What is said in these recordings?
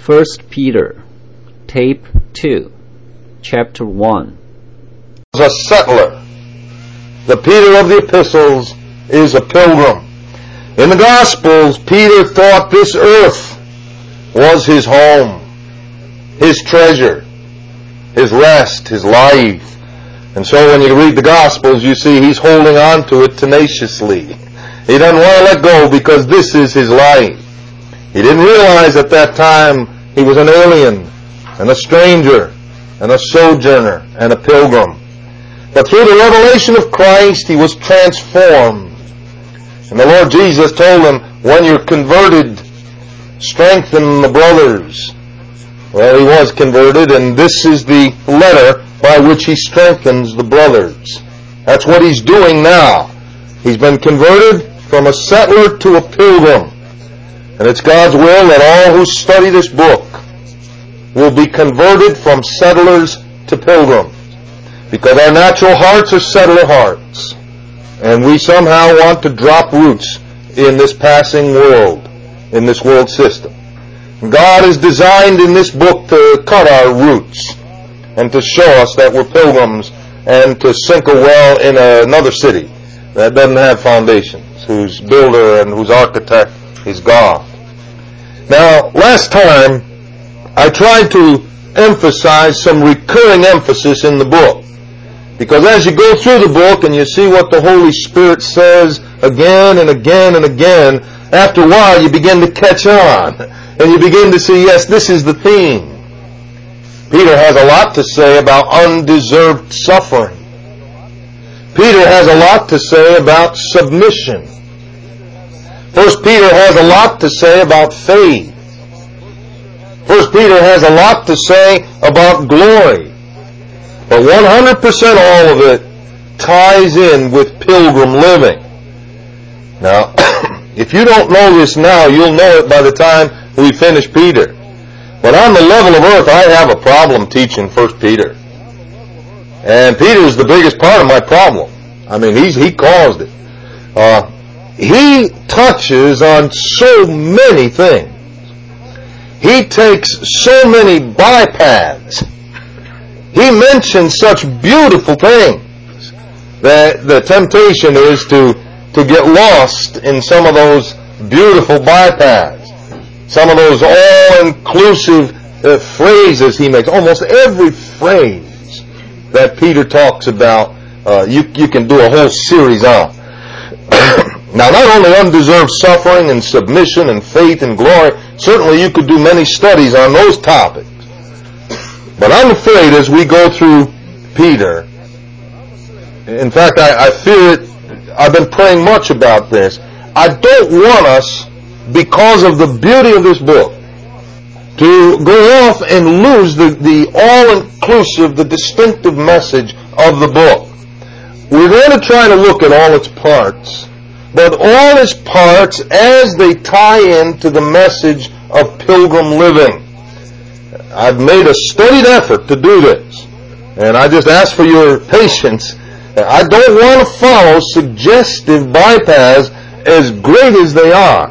First Peter, Tape 2, Chapter 1. A settler. The Peter of the epistles is a pilgrim. In the Gospels, Peter thought this earth was his home, his treasure, his rest, his life. And so when you read the Gospels, you see he's holding on to it tenaciously. He doesn't want to let go because this is his life. He didn't realize at that time he was an alien and a stranger and a sojourner and a pilgrim. But through the revelation of Christ, he was transformed. And the Lord Jesus told him, when you're converted, strengthen the brothers. Well, he was converted, and this is the letter by which he strengthens the brothers. That's what he's doing now. He's been converted from a settler to a pilgrim. And it's God's will that all who study this book will be converted from settlers to pilgrims. Because our natural hearts are settler hearts. And we somehow want to drop roots in this passing world, in this world system. God has designed in this book to cut our roots and to show us that we're pilgrims and to sink a well in another city that doesn't have foundations, whose builder and whose architect is God. Now, last time I tried to emphasize some recurring emphasis in the book. Because as you go through the book and you see what the Holy Spirit says again and again and again, after a while you begin to catch on. And you begin to see, yes, this is the theme. Peter has a lot to say about undeserved suffering. Peter has a lot to say about submission. First Peter has a lot to say about faith. First Peter has a lot to say about glory. But 100% all of it ties in with pilgrim living. Now, if you don't know this now, you'll know it by the time we finish Peter. But on the level of earth, I have a problem teaching First Peter. And Peter is the biggest part of my problem. I mean, he caused it. He touches on so many things. He takes so many bypaths. He mentions such beautiful things that the temptation is to get lost in some of those beautiful bypaths. Some of those all-inclusive phrases he makes. Almost every phrase that Peter talks about, you can do a whole series on. Now, not only undeserved suffering and submission and faith and glory, certainly you could do many studies on those topics. But I'm afraid as we go through Peter, in fact, I fear it, I've been praying much about this. I don't want us, because of the beauty of this book, to go off and lose the all-inclusive, the distinctive message of the book. We're going to try to look at all its parts, but all its parts as they tie into the message of pilgrim living. I've made a studied effort to do this, and I just ask for your patience. I don't want to follow suggestive bypaths as great as they are.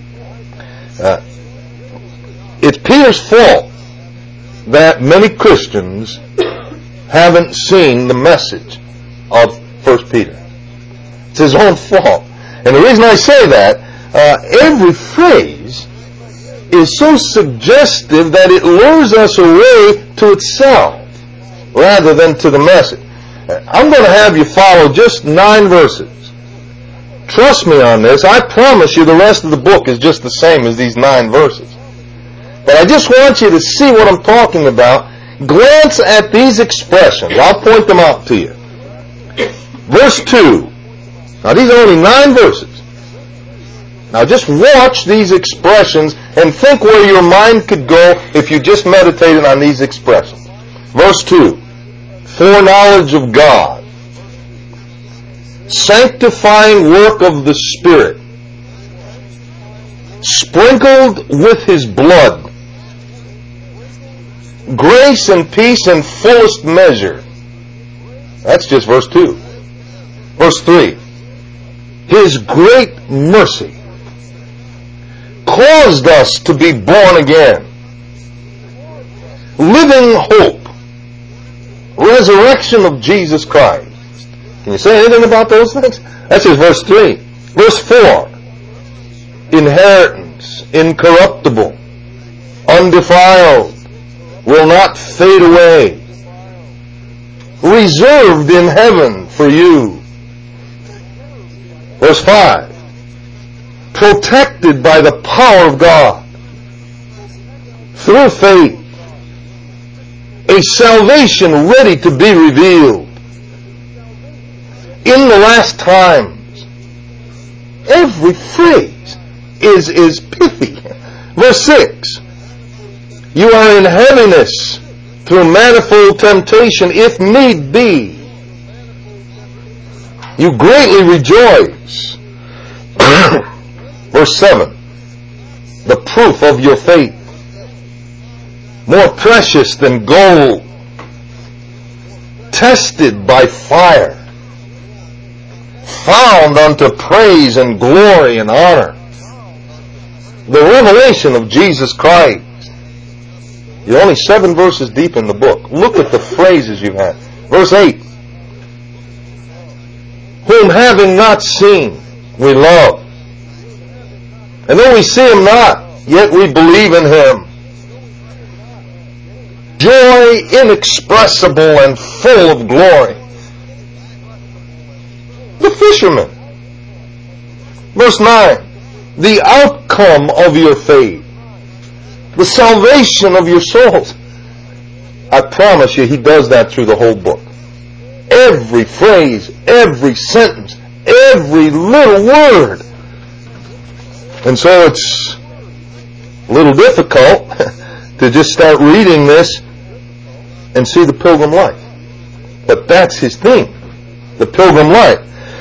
It's Peter's fault that many Christians haven't seen the message of 1 Peter. It's his own fault. And the reason I say that, every phrase is so suggestive that it lures us away to itself rather than to the message. I'm going to have you follow just 9 verses. Trust me on this. I promise you the rest of the book is just the same as these 9 verses. But I just want you to see what I'm talking about. Glance at these expressions. I'll point them out to you. Verse 2. Now these are only 9 verses. Now just watch these expressions and think where your mind could go if you just meditated on these expressions. Verse 2. Foreknowledge of God. Sanctifying work of the Spirit. Sprinkled with His blood. Grace and peace in fullest measure. That's just verse 2. Verse 3. His great mercy caused us to be born again living hope, resurrection of Jesus Christ. Can you say anything about those things? That's just verse 3. Verse 4, inheritance, incorruptible, undefiled, will not fade away, reserved in heaven for you. Verse 5, protected by the power of God through faith, a salvation ready to be revealed in the last times. Every phrase is pithy. Verse 6, you are in heaviness through manifold temptation, if need be. You greatly rejoice. Verse 7, the proof of your faith, more precious than gold, tested by fire, found unto praise and glory and honor. The revelation of Jesus Christ. You're only 7 verses deep in the book. Look at the phrases you've had. Verse 8, whom having not seen, we love. And though we see him not, yet we believe in him. Joy inexpressible and full of glory. The fisherman. Verse 9, the outcome of your faith. The salvation of your souls. I promise you, he does that through the whole book. Every phrase, every sentence, every little word. And so it's a little difficult to just start reading this and see the pilgrim life. But that's his theme, the pilgrim life.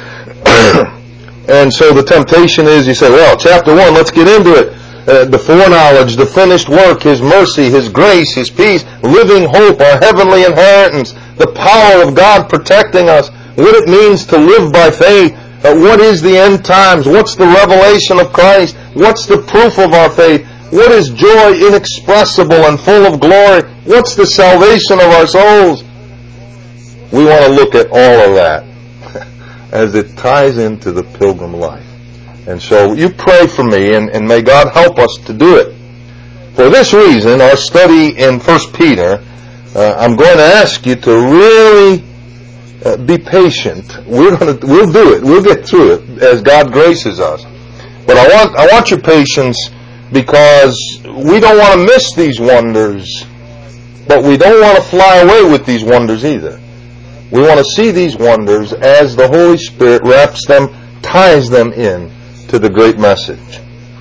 And so the temptation is, you say, well, chapter 1, let's get into it. The foreknowledge, the finished work, His mercy, His grace, His peace, living hope, our heavenly inheritance, the power of God protecting us, what it means to live by faith, what is the end times, what's the revelation of Christ, what's the proof of our faith, what is joy inexpressible and full of glory, what's the salvation of our souls. We want to look at all of that as it ties into the pilgrim life. And so you pray for me, and may God help us to do it. For this reason, our study in 1 Peter, I'm going to ask you to really be patient. We'll do it. We'll get through it as God graces us. But I want your patience, because we don't want to miss these wonders, but we don't want to fly away with these wonders either. We want to see these wonders as the Holy Spirit wraps them, ties them in to the great message.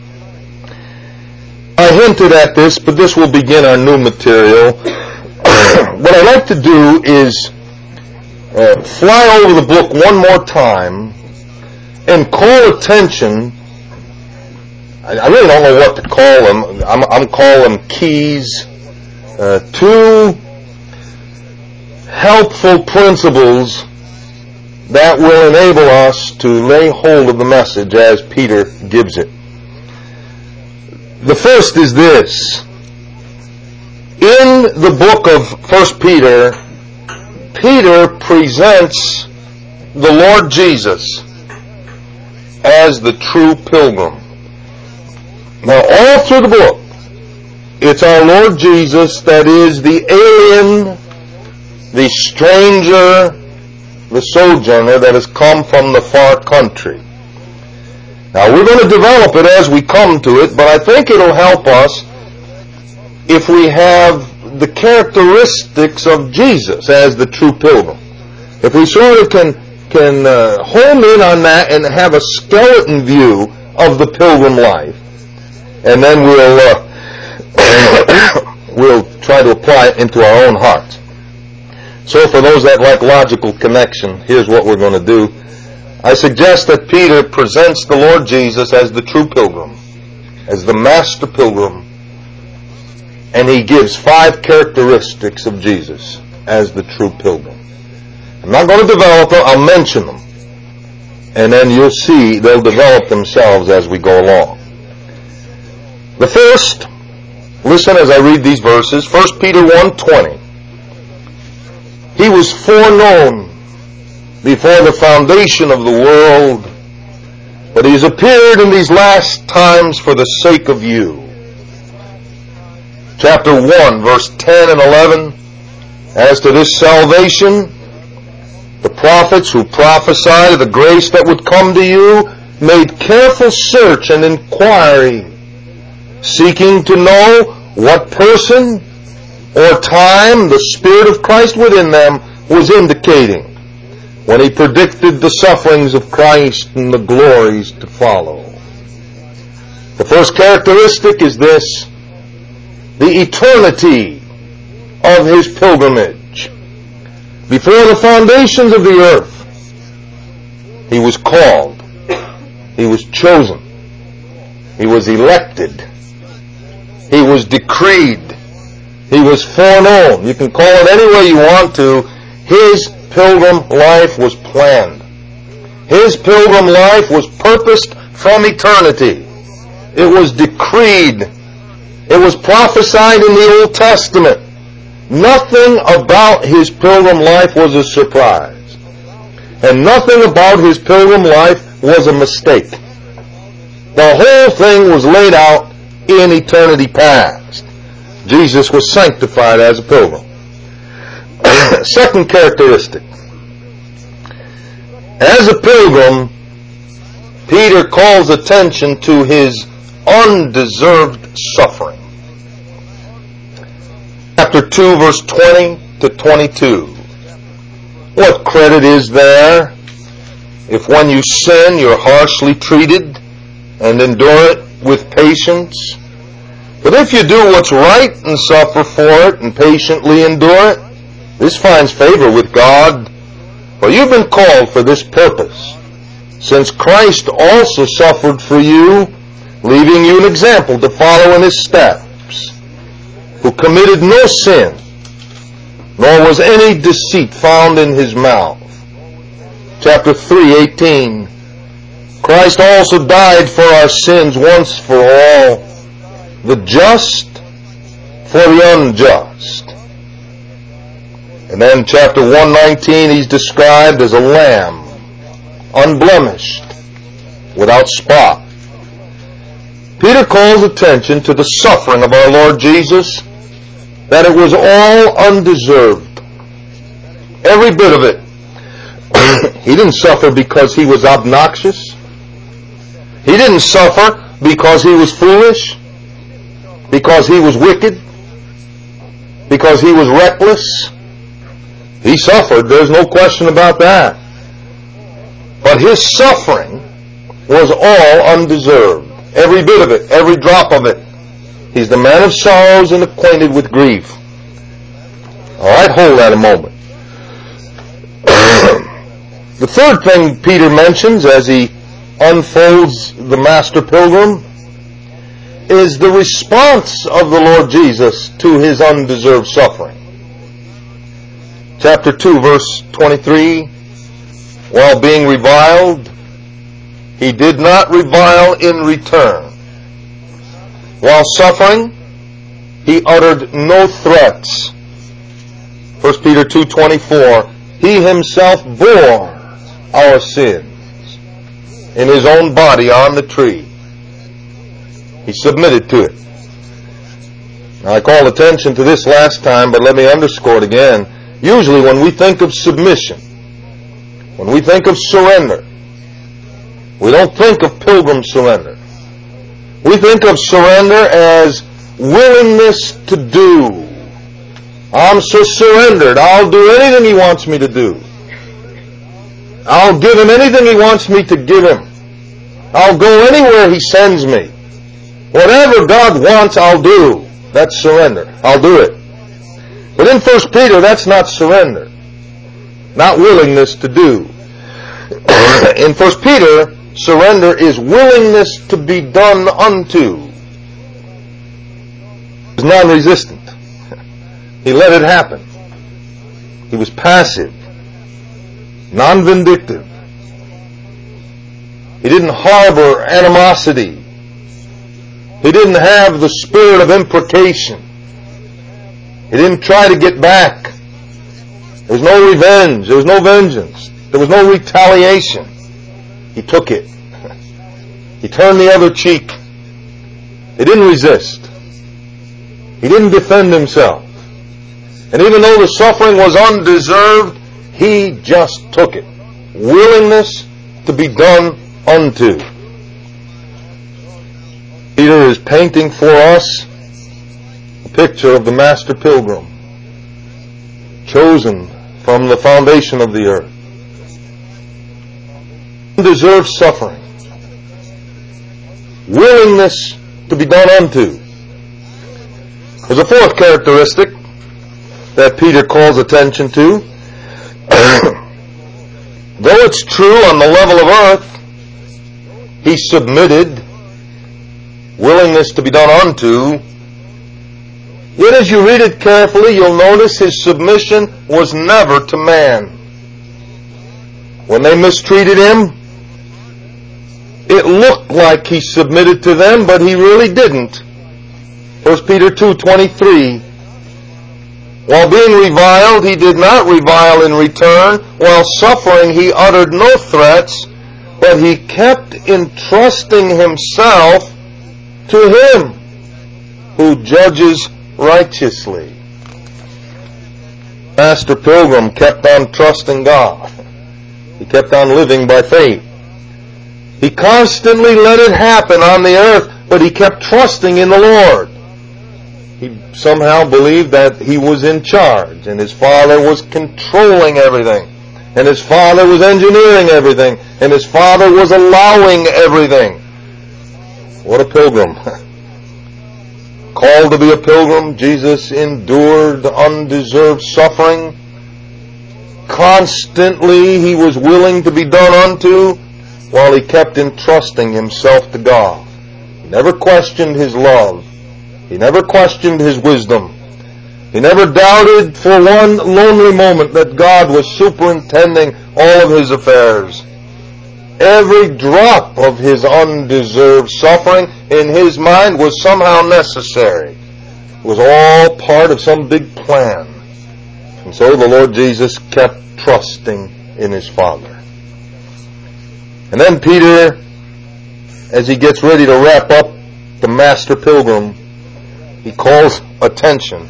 I hinted at this, but this will begin our new material. What I'd like to do is fly over the book one more time and call attention. I really don't know what to call them. I'm calling them keys. 2 helpful principles that will enable us to lay hold of the message as Peter gives it. The first is this. In the book of 1 Peter, Peter presents the Lord Jesus as the true pilgrim. Now, all through the book, it's our Lord Jesus that is the alien, the stranger, the sojourner that has come from the far country. Now, we're going to develop it as we come to it, but I think it'll help us if we have the characteristics of Jesus as the true pilgrim. If we sort of can home in on that and have a skeleton view of the pilgrim life, and then we'll try to apply it into our own hearts. So for those that like logical connection, here's what we're going to do. I suggest that Peter presents the Lord Jesus as the true pilgrim, as the master pilgrim, and he gives 5 characteristics of Jesus as the true pilgrim. I'm not going to develop them, I'll mention them. And then you'll see they'll develop themselves as we go along. The first Listen as I read these verses. 1 Peter 1:20. He was foreknown before the foundation of the world, but he has appeared in these last times for the sake of you. Chapter 1, verse 10 and 11. As to this salvation, the prophets who prophesied of the grace that would come to you made careful search and inquiry, seeking to know what person or time the Spirit of Christ within them was indicating when he predicted the sufferings of Christ and the glories to follow. The first characteristic is this: the eternity of his pilgrimage. Before the foundations of the earth, he was called, he was chosen, he was elected, he was decreed, he was foreknown. You can call it any way you want to. His pilgrim life was planned. His pilgrim life was purposed from eternity. It was decreed. It was prophesied in the Old Testament. Nothing about his pilgrim life was a surprise. And nothing about his pilgrim life was a mistake. The whole thing was laid out in eternity past. Jesus was sanctified as a pilgrim. Second characteristic. As a pilgrim, Peter calls attention to his undeserved suffering. Chapter 2, verse 20 to 22. What credit is there if when you sin you're harshly treated and endure it with patience? But if you do what's right and suffer for it and patiently endure it, this finds favor with God. For you've been called for this purpose, since Christ also suffered for you, leaving you an example to follow in his steps, who committed no sin, nor was any deceit found in his mouth. Chapter 3:18. Christ also died for our sins once for all, the just for the unjust. And then chapter 1:19, he's described as a lamb, unblemished, without spot. Peter calls attention to the suffering of our Lord Jesus, that it was all undeserved. Every bit of it. He didn't suffer because he was obnoxious. He didn't suffer because he was foolish, because he was wicked, because he was reckless. He suffered, there's no question about that. But his suffering was all undeserved. Every bit of it, every drop of it. He's the man of sorrows and acquainted with grief. Alright, hold that a moment. The third thing Peter mentions as he unfolds the Master Pilgrim is the response of the Lord Jesus to his undeserved suffering. Chapter 2, verse 23, while being reviled, he did not revile in return. While suffering, he uttered no threats. 1 Peter 2:24, he himself bore our sins in his own body on the tree. He submitted to it. Now, I called attention to this last time, but let me underscore it again. Usually when we think of submission, when we think of surrender, we don't think of pilgrim surrender. We think of surrender as willingness to do. I'm so surrendered, I'll do anything he wants me to do. I'll give him anything he wants me to give him. I'll go anywhere he sends me. Whatever God wants, I'll do. That's surrender. I'll do it. But in 1 Peter, that's not surrender. Not willingness to do. In 1 Peter, surrender is willingness to be done unto. He was non-resistant. He let it happen. He was passive, non-vindictive. He didn't harbor animosity. He didn't have the spirit of imprecation. He didn't try to get back. There was no revenge. There was no vengeance. There was no retaliation. He took it. He turned the other cheek. He didn't resist. He didn't defend himself. And even though the suffering was undeserved, he just took it. Willingness to be done unto. Peter is painting for us a picture of the Master Pilgrim, chosen from the foundation of the earth. Undeserved suffering. Willingness to be done unto. There's a fourth characteristic that Peter calls attention to. Though it's true on the level of earth, he submitted, willingness to be done unto, yet as you read it carefully, you'll notice his submission was never to man. When they mistreated him, it looked like he submitted to them, but he really didn't. 1 Peter 2:23. While being reviled, he did not revile in return. While suffering, he uttered no threats, but he kept entrusting himself to him who judges righteously. Master Pilgrim kept on trusting God. He kept on living by faith. He constantly let it happen on the earth, but he kept trusting in the Lord. He somehow believed that he was in charge, and his Father was controlling everything, and his Father was engineering everything, and his Father was allowing everything. What a pilgrim. Called to be a pilgrim, Jesus endured undeserved suffering. Constantly he was willing to be done unto, while he kept entrusting himself to God. He never questioned his love. He never questioned his wisdom. He never doubted for one lonely moment that God was superintending all of his affairs. Every drop of his undeserved suffering in his mind was somehow necessary. It was all part of some big plan. And so the Lord Jesus kept trusting in his Father. And then Peter, as he gets ready to wrap up the Master Pilgrim, he calls attention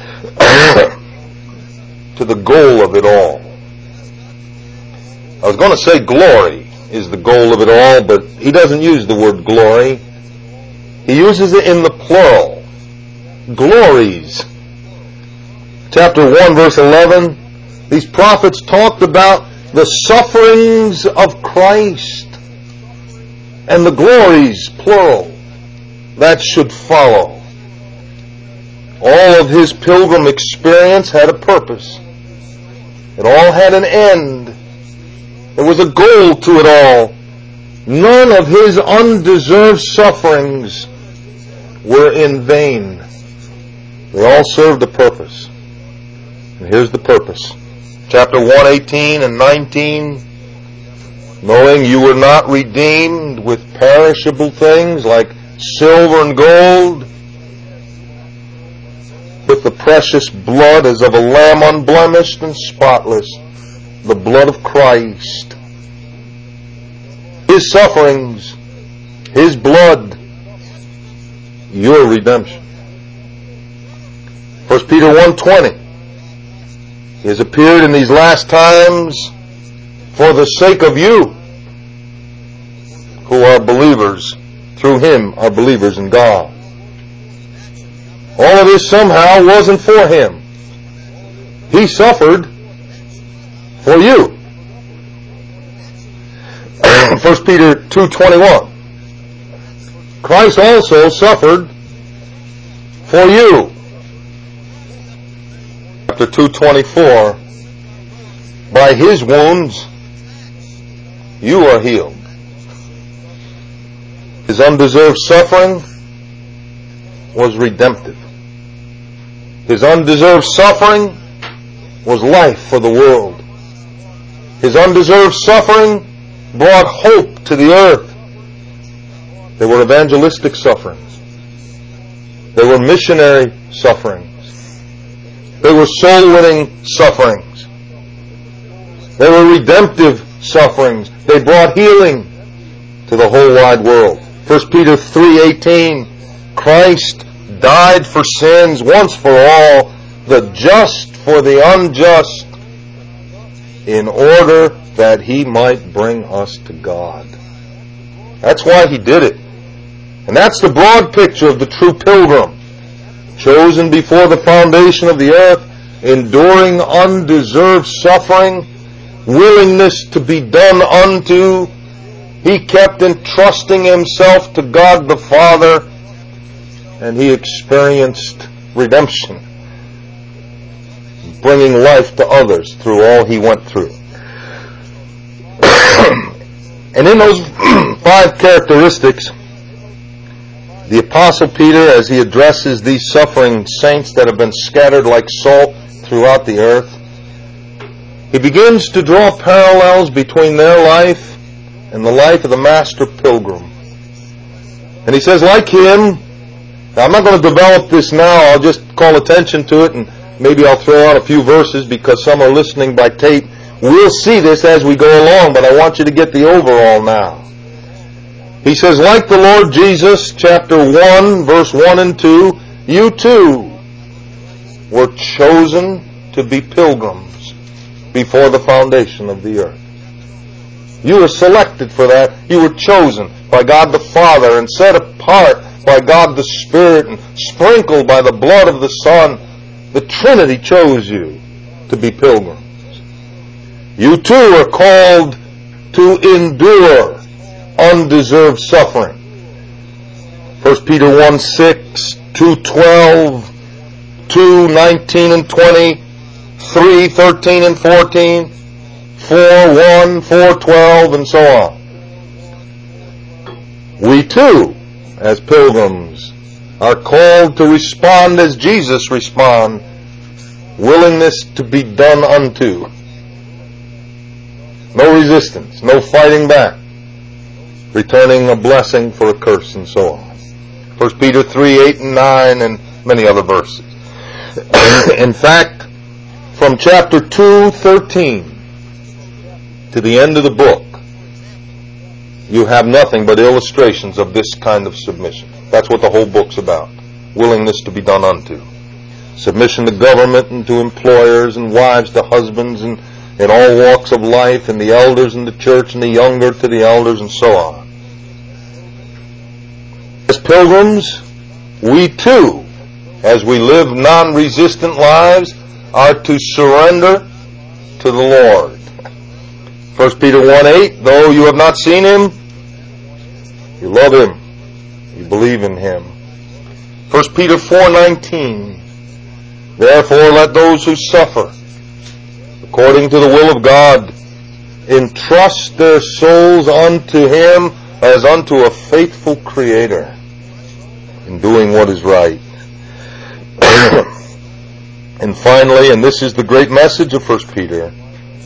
to the goal of it all. I was going to say glory is the goal of it all, but he doesn't use the word glory. He uses it in the plural. Glories. Chapter 1, verse 11, these prophets talked about the sufferings of Christ and the glories, plural, that should follow. All of his pilgrim experience had a purpose. It all had an end. There was a goal to it all. None of his undeserved sufferings were in vain. They all served a purpose. And here's the purpose. Chapter 1:18 and 19, knowing you were not redeemed with perishable things like silver and gold, with the precious blood as of a lamb unblemished and spotless, the blood of Christ. His sufferings, his blood, your redemption. 1 Peter 1:20. He has appeared in these last times for the sake of you who are believers. Through him are believers in God. All of this somehow wasn't for him. He suffered for you. 1 Peter 2:21. Christ also suffered for you. Chapter 2:24. By his wounds you are healed. His undeserved suffering was redemptive. His undeserved suffering was life for the world. His undeserved suffering brought hope to the earth. They were evangelistic sufferings. They were missionary sufferings. They were soul-winning sufferings. They were redemptive sufferings. They brought healing to the whole wide world. 1 Peter 3:18, Christ died for sins once for all, the just for the unjust, in order that He might bring us to God. That's why He did it. And that's the broad picture of the true pilgrim. Chosen before the foundation of the earth, enduring undeserved suffering, willingness to be done unto. He kept entrusting Himself to God the Father, and He experienced redemption, bringing life to others through all He went through. And in those 5 characteristics, the Apostle Peter, as he addresses these suffering saints that have been scattered like salt throughout the earth, he begins to draw parallels between their life and the life of the Master Pilgrim. And he says, like him, now I'm not going to develop this now, I'll just call attention to it, and maybe I'll throw out a few verses because some are listening by tape. We'll see this as we go along, but I want you to get the overall now. He says, like the Lord Jesus, chapter 1, verse 1 and 2, you too were chosen to be pilgrims before the foundation of the earth. You were selected for that. You were chosen by God the Father and set apart by God the Spirit and sprinkled by the blood of the Son. The Trinity chose you to be pilgrims. You too are called to endure undeserved suffering. 1 Peter 1:6, 2:12, 2:19 and 20, 3:13 and 14, 4:1, 4:12, and so on. We too, as pilgrims, are called to respond as Jesus responded, willingness to be done unto. No resistance, no fighting back, returning a blessing for a curse, and so on. 1 Peter 3:8 and 9, and many other verses. In fact, from chapter 2:13 to the end of the book, you have nothing but illustrations of this kind of submission. That's what the whole book's about. Willingness to be done unto. Submission to government and to employers, and wives to husbands, and in all walks of life, and the elders in the church, and the younger to the elders, and so on. As pilgrims, we too, as we live non-resistant lives, are to surrender to the Lord. 1 Peter 1:8, though you have not seen Him, you love Him, you believe in Him. 1 Peter 4:19, therefore let those who suffer according to the will of God entrust their souls unto Him as unto a faithful Creator in doing what is right. And finally, and this is the great message of 1 Peter,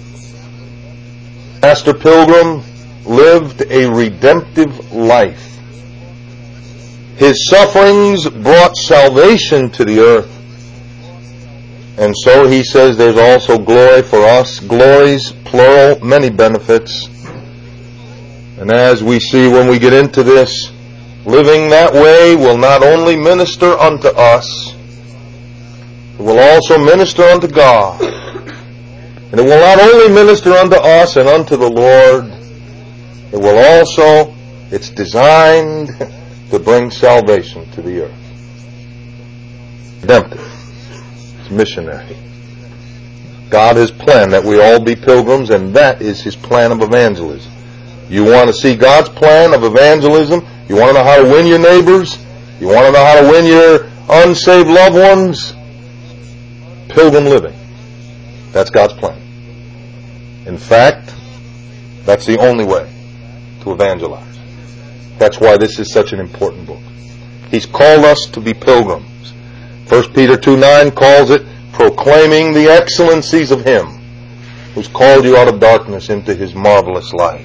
Master Pilgrim lived a redemptive life. His sufferings brought salvation to the earth. And so he says there's also glory for us. Glories, plural, many benefits. And as we see when we get into this, living that way will not only minister unto us, it will also minister unto God. And it will not only minister unto us and unto the Lord, it will also, it's designed to bring salvation to the earth. Redemptive. It's missionary. God has planned that we all be pilgrims, and that is His plan of evangelism. You want to see God's plan of evangelism? You want to know how to win your neighbors? You want to know how to win your unsaved loved ones? Pilgrim living. That's God's plan. In fact, that's the only way to evangelize. That's why this is such an important book. He's called us to be pilgrims. 1 Peter 2:9 calls it proclaiming the excellencies of Him who's called you out of darkness into His marvelous light.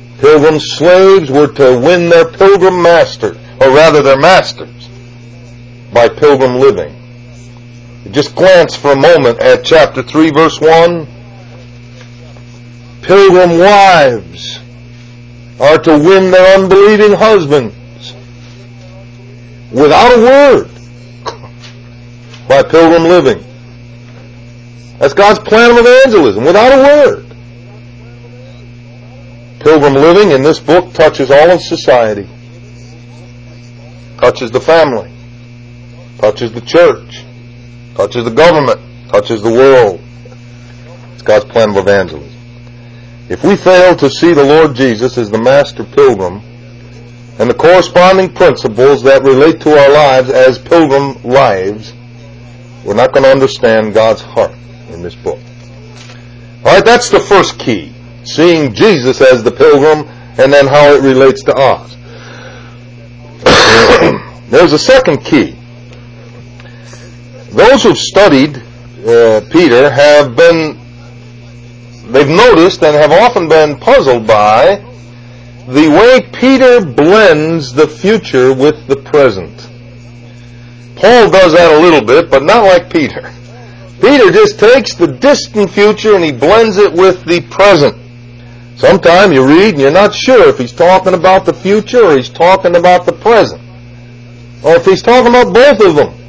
Pilgrim slaves were to win their pilgrim master, or rather their masters. by pilgrim living. Just glance for a moment at chapter 3, verse 1. Pilgrim wives are to win their unbelieving husbands without a word by pilgrim living. That's God's plan of evangelism, without a word. Pilgrim living in this book touches all of society. Touches the family. Touches the church. Touches the government. Touches the world. It's God's plan of evangelism. If we fail to see the Lord Jesus as the master pilgrim and the corresponding principles that relate to our lives as pilgrim lives, we're not going to understand God's heart in this book. Alright, that's the first key. Seeing Jesus as the pilgrim and then how it relates to us. There's a second key. Those who've studied Peter they've noticed and have often been puzzled by the way Peter blends the future with the present. Paul does that a little bit, but not like Peter. Peter just takes the distant future and he blends it with the present. Sometimes you read and you're not sure if he's talking about the future or he's talking about the present, or if he's talking about both of them.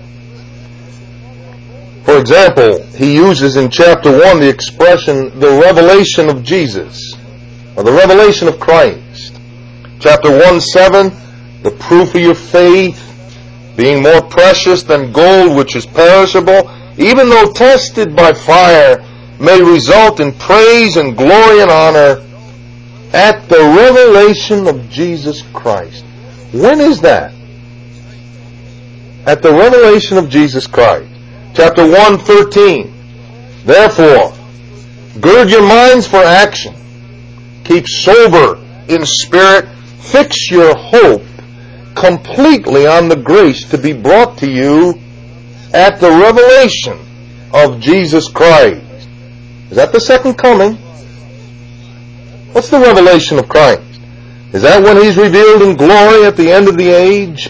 For example, he uses in chapter 1 the expression, the revelation of Jesus, or the revelation of Christ. Chapter 1:7, the proof of your faith, being more precious than gold which is perishable, even though tested by fire, may result in praise and glory and honor at the revelation of Jesus Christ. When is that? At the revelation of Jesus Christ. Chapter 1:13. Therefore, gird your minds for action. Keep sober in spirit. Fix your hope completely on the grace to be brought to you at the revelation of Jesus Christ. Is that the second coming? What's the revelation of Christ? Is that when He's revealed in glory at the end of the age?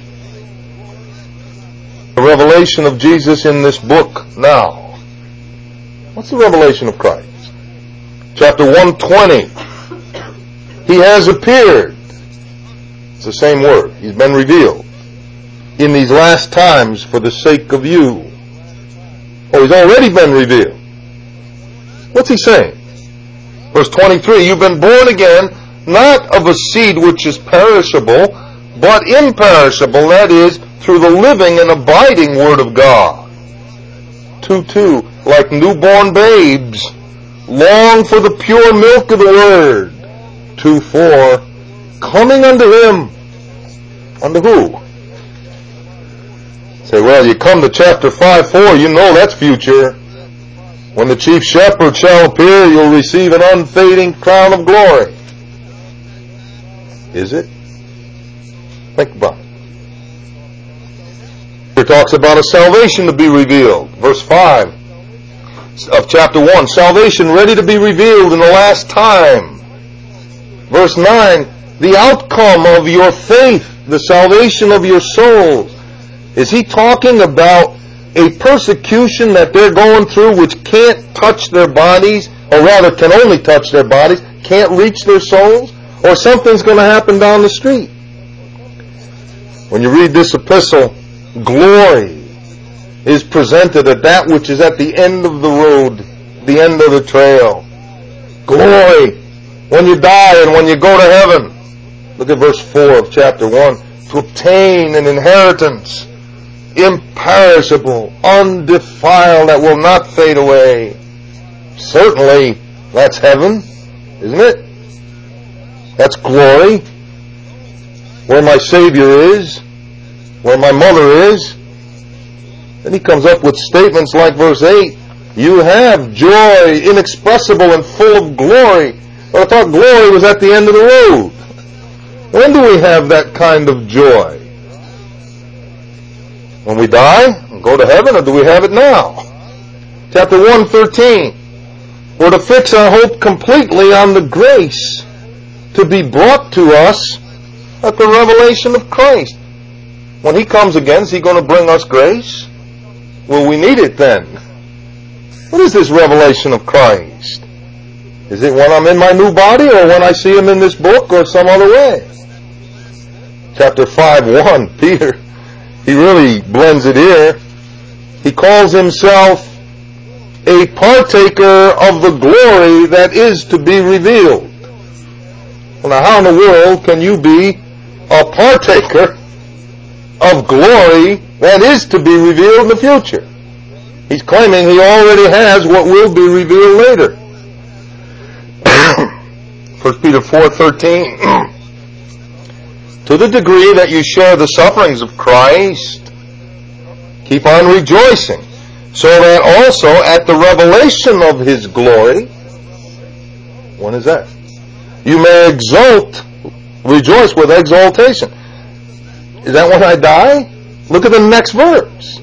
The revelation of Jesus in this book now. What's the revelation of Christ? Chapter 1:20. He has appeared. It's the same word. He's been revealed in these last times for the sake of you. Oh, He's already been revealed. What's He saying? Verse 23, you've been born again, not of a seed which is perishable, but imperishable, that is, through the living and abiding Word of God. 2:2, like newborn babes, long for the pure milk of the Word. 2:4, coming unto Him. Unto who? Say, well, you come to chapter 5:4, you know that's future. When the chief shepherd shall appear, you'll receive an unfading crown of glory. Is it? Think about it. Here talks about a salvation to be revealed. Verse 5 of chapter 1. Salvation ready to be revealed in the last time. Verse 9. The outcome of your faith, the salvation of your souls. Is he talking about a persecution that they're going through which can't touch their bodies, or rather can only touch their bodies, can't reach their souls? Or something's going to happen down the street? When you read this epistle, glory is presented at that which is at the end of the road, the end of the trail. Glory when you die and when you go to heaven. Look at verse 4 of chapter 1. To obtain an inheritance, imperishable, undefiled, that will not fade away. Certainly, that's heaven, isn't it? That's glory. Where my Savior is, where my mother is. Then he comes up with statements like verse 8. You have joy inexpressible and full of glory. Well, I thought glory was at the end of the road. When do we have that kind of joy? When we die and go to heaven, or do we have it now? Chapter 1:13. We're to fix our hope completely on the grace to be brought to us at the revelation of Christ. When He comes again, is He going to bring us grace? Will we need it then? What is this revelation of Christ? Is it when I'm in my new body, or when I see Him in this book, or some other way? Chapter 5:1, Peter, he really blends it here. He calls himself a partaker of the glory that is to be revealed. Well, now, how in the world can you be a partaker of glory that is to be revealed in the future? He's claiming he already has what will be revealed later. 1 Peter 4:13. To the degree that you share the sufferings of Christ, keep on rejoicing, so that also at the revelation of His glory, when is that? You may rejoice with exaltation. Is that when I die? Look at the next verse.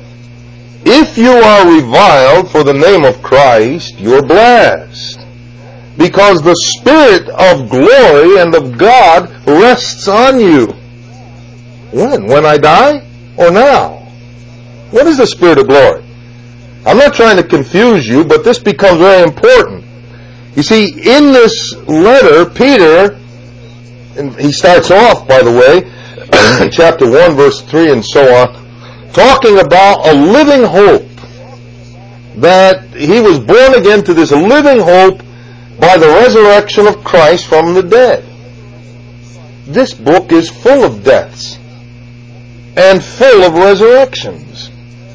If you are reviled for the name of Christ, you're blessed, because the Spirit of glory and of God rests on you. When? When I die? Or now? What is the Spirit of glory? I'm not trying to confuse you, but this becomes very important. You see, in this letter, Peter, and he starts off, by the way, chapter 1, verse 3 and so on, talking about a living hope, that he was born again to this living hope by the resurrection of Christ from the dead. This book is full of deaths and full of resurrections.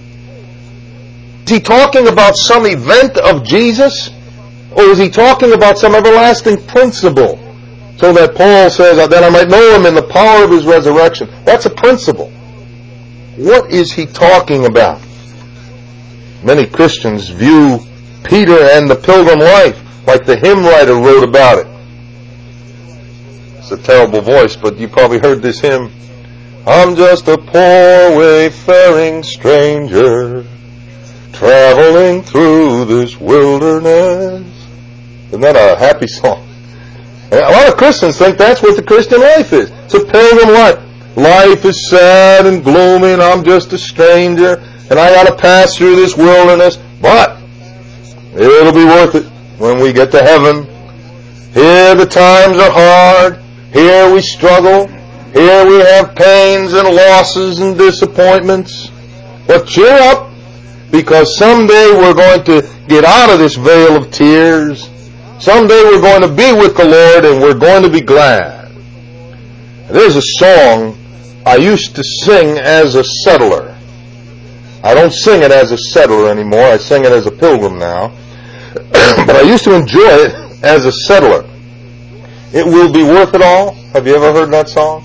Is he talking about some event of Jesus, or is he talking about some everlasting principle? So that Paul says, that I might know Him in the power of His resurrection. That's a principle. What is he talking about? Many Christians view Peter and the pilgrim life like the hymn writer wrote about it. It's a terrible voice, but you probably heard this hymn. I'm just a poor wayfaring stranger, traveling through this wilderness. Isn't that a happy song? A lot of Christians think that's what the Christian life is. It's a pilgrim life. Life is sad and gloomy, and I'm just a stranger, and I got to pass through this wilderness, but it'll be worth it when we get to heaven. Here the times are hard. Here we struggle. Here we have pains and losses and disappointments. But cheer up, because someday we're going to get out of this vale of tears. Someday we're going to be with the Lord, and we're going to be glad. There's a song I used to sing as a settler. I don't sing it as a settler anymore. I sing it as a pilgrim now. But I used to enjoy it as a settler. It will be worth it all. Have you ever heard that song?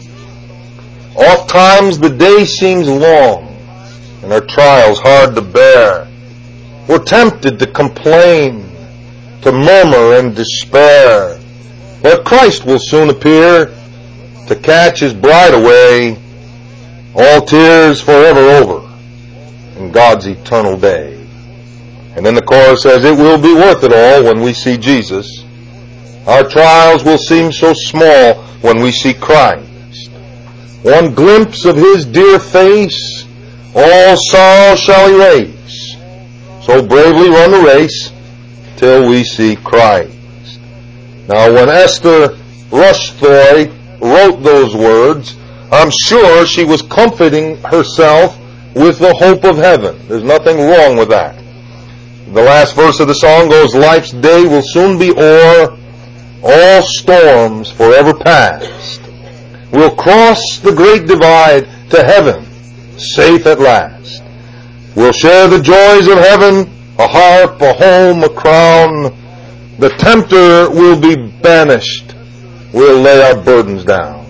Oft times the day seems long, and our trials hard to bear. We're tempted to complain, to murmur and despair. But Christ will soon appear to catch His bride away, all tears forever over in God's eternal day. And then the chorus says, it will be worth it all when we see Jesus. Our trials will seem so small when we see Christ. One glimpse of His dear face, all sorrow shall erase. So bravely run the race till we see Christ. Now, when Esther Rushthroy wrote those words, I'm sure she was comforting herself with the hope of heaven. There's nothing wrong with that. The last verse of the song goes, life's day will soon be o'er, all storms forever past. We'll cross the great divide to heaven, safe at last. We'll share the joys of heaven, a harp, a home, a crown. The tempter will be banished. We'll lay our burdens down.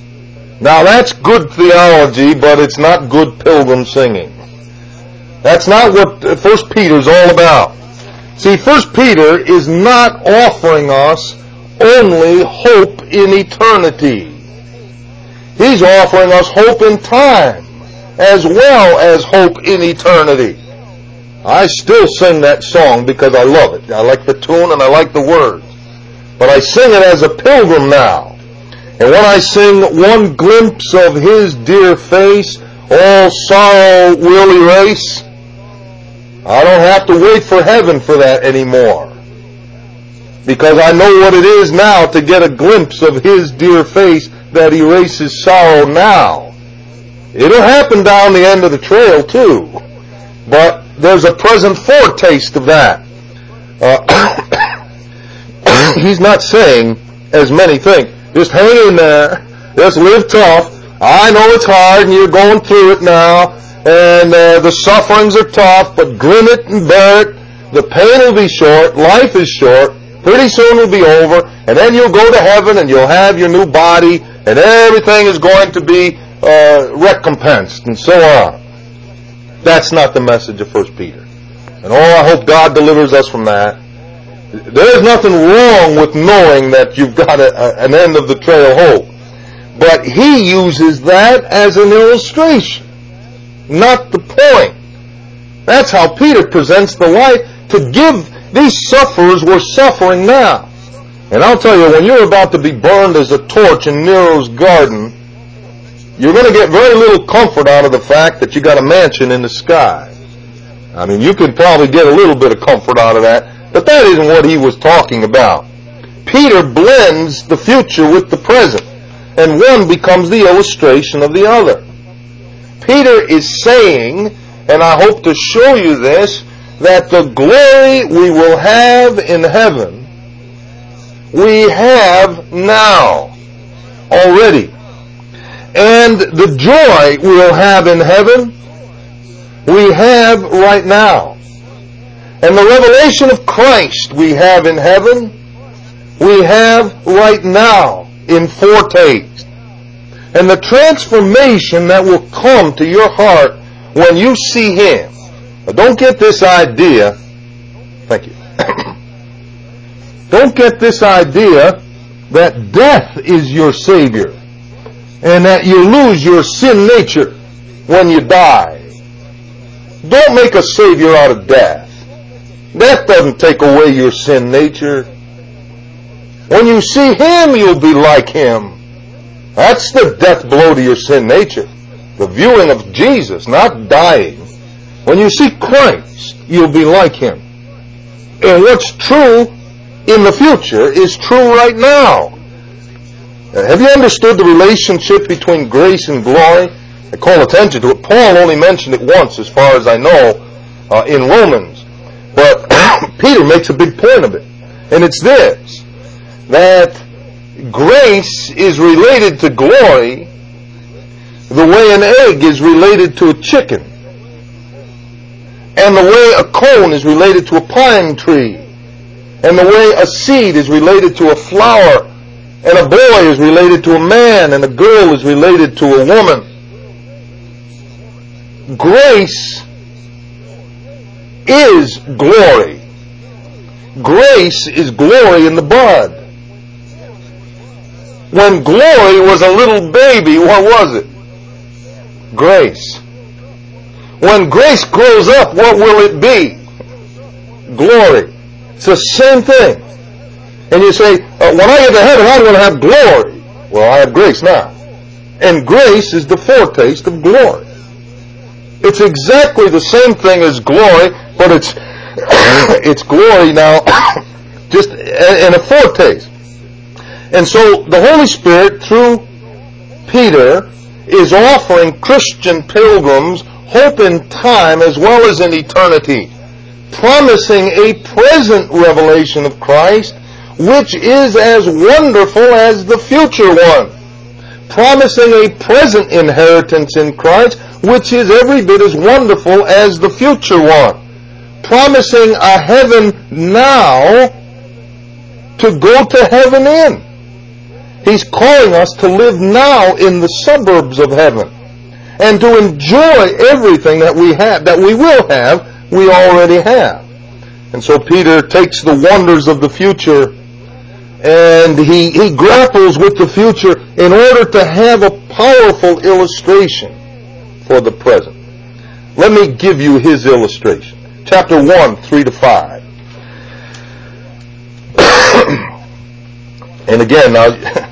Now that's good theology, but it's not good pilgrim singing. That's not what 1 Peter's all about. See, 1 Peter is not offering us only hope in eternity. He's offering us hope in time as well as hope in eternity. I still sing that song because I love it. I like the tune and I like the words. But I sing it as a pilgrim now. And when I sing one glimpse of His dear face, all sorrow will erase. I don't have to wait for heaven for that anymore, because I know what it is now to get a glimpse of His dear face that erases sorrow now. It'll happen down the end of the trail too, but there's a present foretaste of that. He's not saying, as many think, just hang in there, just live tough. I know it's hard and you're going through it now, and the sufferings are tough, but grin it and bear it. The pain will be short, life is short, pretty soon will be over, and then you'll go to heaven and you'll have your new body, and everything is going to be recompensed, and so on. That's not the message of 1 Peter. And I hope God delivers us from that. There's nothing wrong with knowing that you've got an end of the trail hope. But he uses that as an illustration, not the point. That's how Peter presents the life, to give these sufferers were suffering now. And I'll tell you, when you're about to be burned as a torch in Nero's garden, you're going to get very little comfort out of the fact that you got a mansion in the sky. I mean, you can probably get a little bit of comfort out of that, but that isn't what he was talking about. Peter blends the future with the present, and one becomes the illustration of the other. Peter is saying, and I hope to show you this, that the glory we will have in heaven, we have now already. And the joy we'll have in heaven, we have right now. And the revelation of Christ we have in heaven, we have right now in foretaste. And the transformation that will come to your heart when you see Him. Now, don't get this idea, thank you, don't get this idea that death is your Savior and that you lose your sin nature when you die. Don't make a Savior out of death. Death doesn't take away your sin nature. When you see Him, you'll be like Him. That's the death blow to your sin nature. The viewing of Jesus, not dying. When you see Christ, you'll be like Him. And what's true in the future is true right now. Have you understood the relationship between grace and glory? I call attention to it. Paul only mentioned it once, as far as I know, in Romans. But Peter makes a big point of it. And it's this, that grace is related to glory the way an egg is related to a chicken, and the way a cone is related to a pine tree, and the way a seed is related to a flower, and a boy is related to a man, and a girl is related to a woman. Grace is glory. Grace is glory in the bud. When glory was a little baby, what was it? Grace. When grace grows up, what will it be? Glory. It's the same thing. And you say, when I get to heaven, I'm going to have glory. Well, I have grace now. And grace is the foretaste of glory. It's exactly the same thing as glory, but it's glory now, just in a foretaste. And so the Holy Spirit, through Peter, is offering Christian pilgrims hope in time as well as in eternity, promising a present revelation of Christ, which is as wonderful as the future one, promising a present inheritance in Christ, which is every bit as wonderful as the future one, promising a heaven now to go to heaven in. He's calling us to live now in the suburbs of heaven and to enjoy everything that we have, that we will have, we already have. And so Peter takes the wonders of the future and he grapples with the future in order to have a powerful illustration for the present. Let me give you his illustration. Chapter 1, 3-5. And again, now,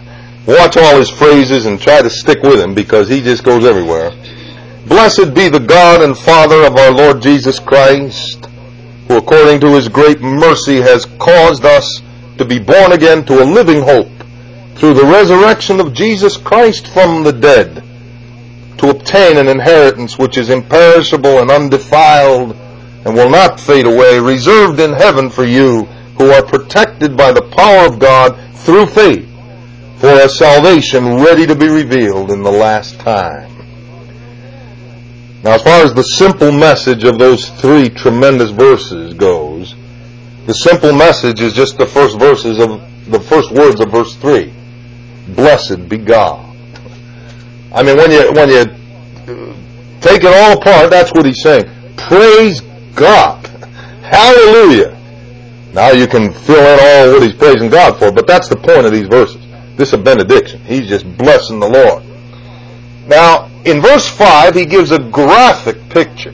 Watch all his phrases and try to stick with him because he just goes everywhere. Blessed be the God and Father of our Lord Jesus Christ, who according to his great mercy has caused us to be born again to a living hope through the resurrection of Jesus Christ from the dead, to obtain an inheritance which is imperishable and undefiled and will not fade away, reserved in heaven for you who are protected by the power of God through faith, for a salvation ready to be revealed in the last time. Now, as far as the simple message of those three tremendous verses goes, the simple message is just the first words of verse 3. Blessed be God. I mean, when you take it all apart, that's what he's saying. Praise God. Hallelujah. Now you can fill in all what he's praising God for, but that's the point of these verses. This is a benediction. He's just blessing the Lord. Now, in verse 5, he gives a graphic picture.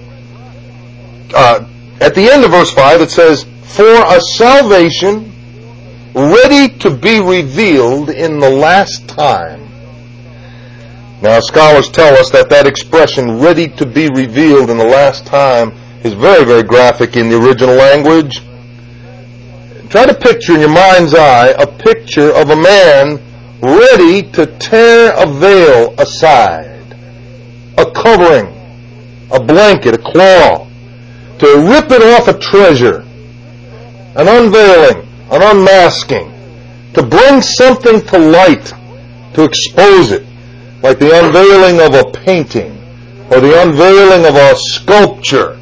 At the end of verse 5, it says, for a salvation ready to be revealed in the last time. Now, scholars tell us that expression, ready to be revealed in the last time, is very, very graphic in the original language. Try to picture in your mind's eye a picture of a man ready to tear a veil aside, a covering, a blanket, a cloth, to rip it off a treasure, an unveiling, an unmasking, to bring something to light, to expose it, like the unveiling of a painting or the unveiling of a sculpture.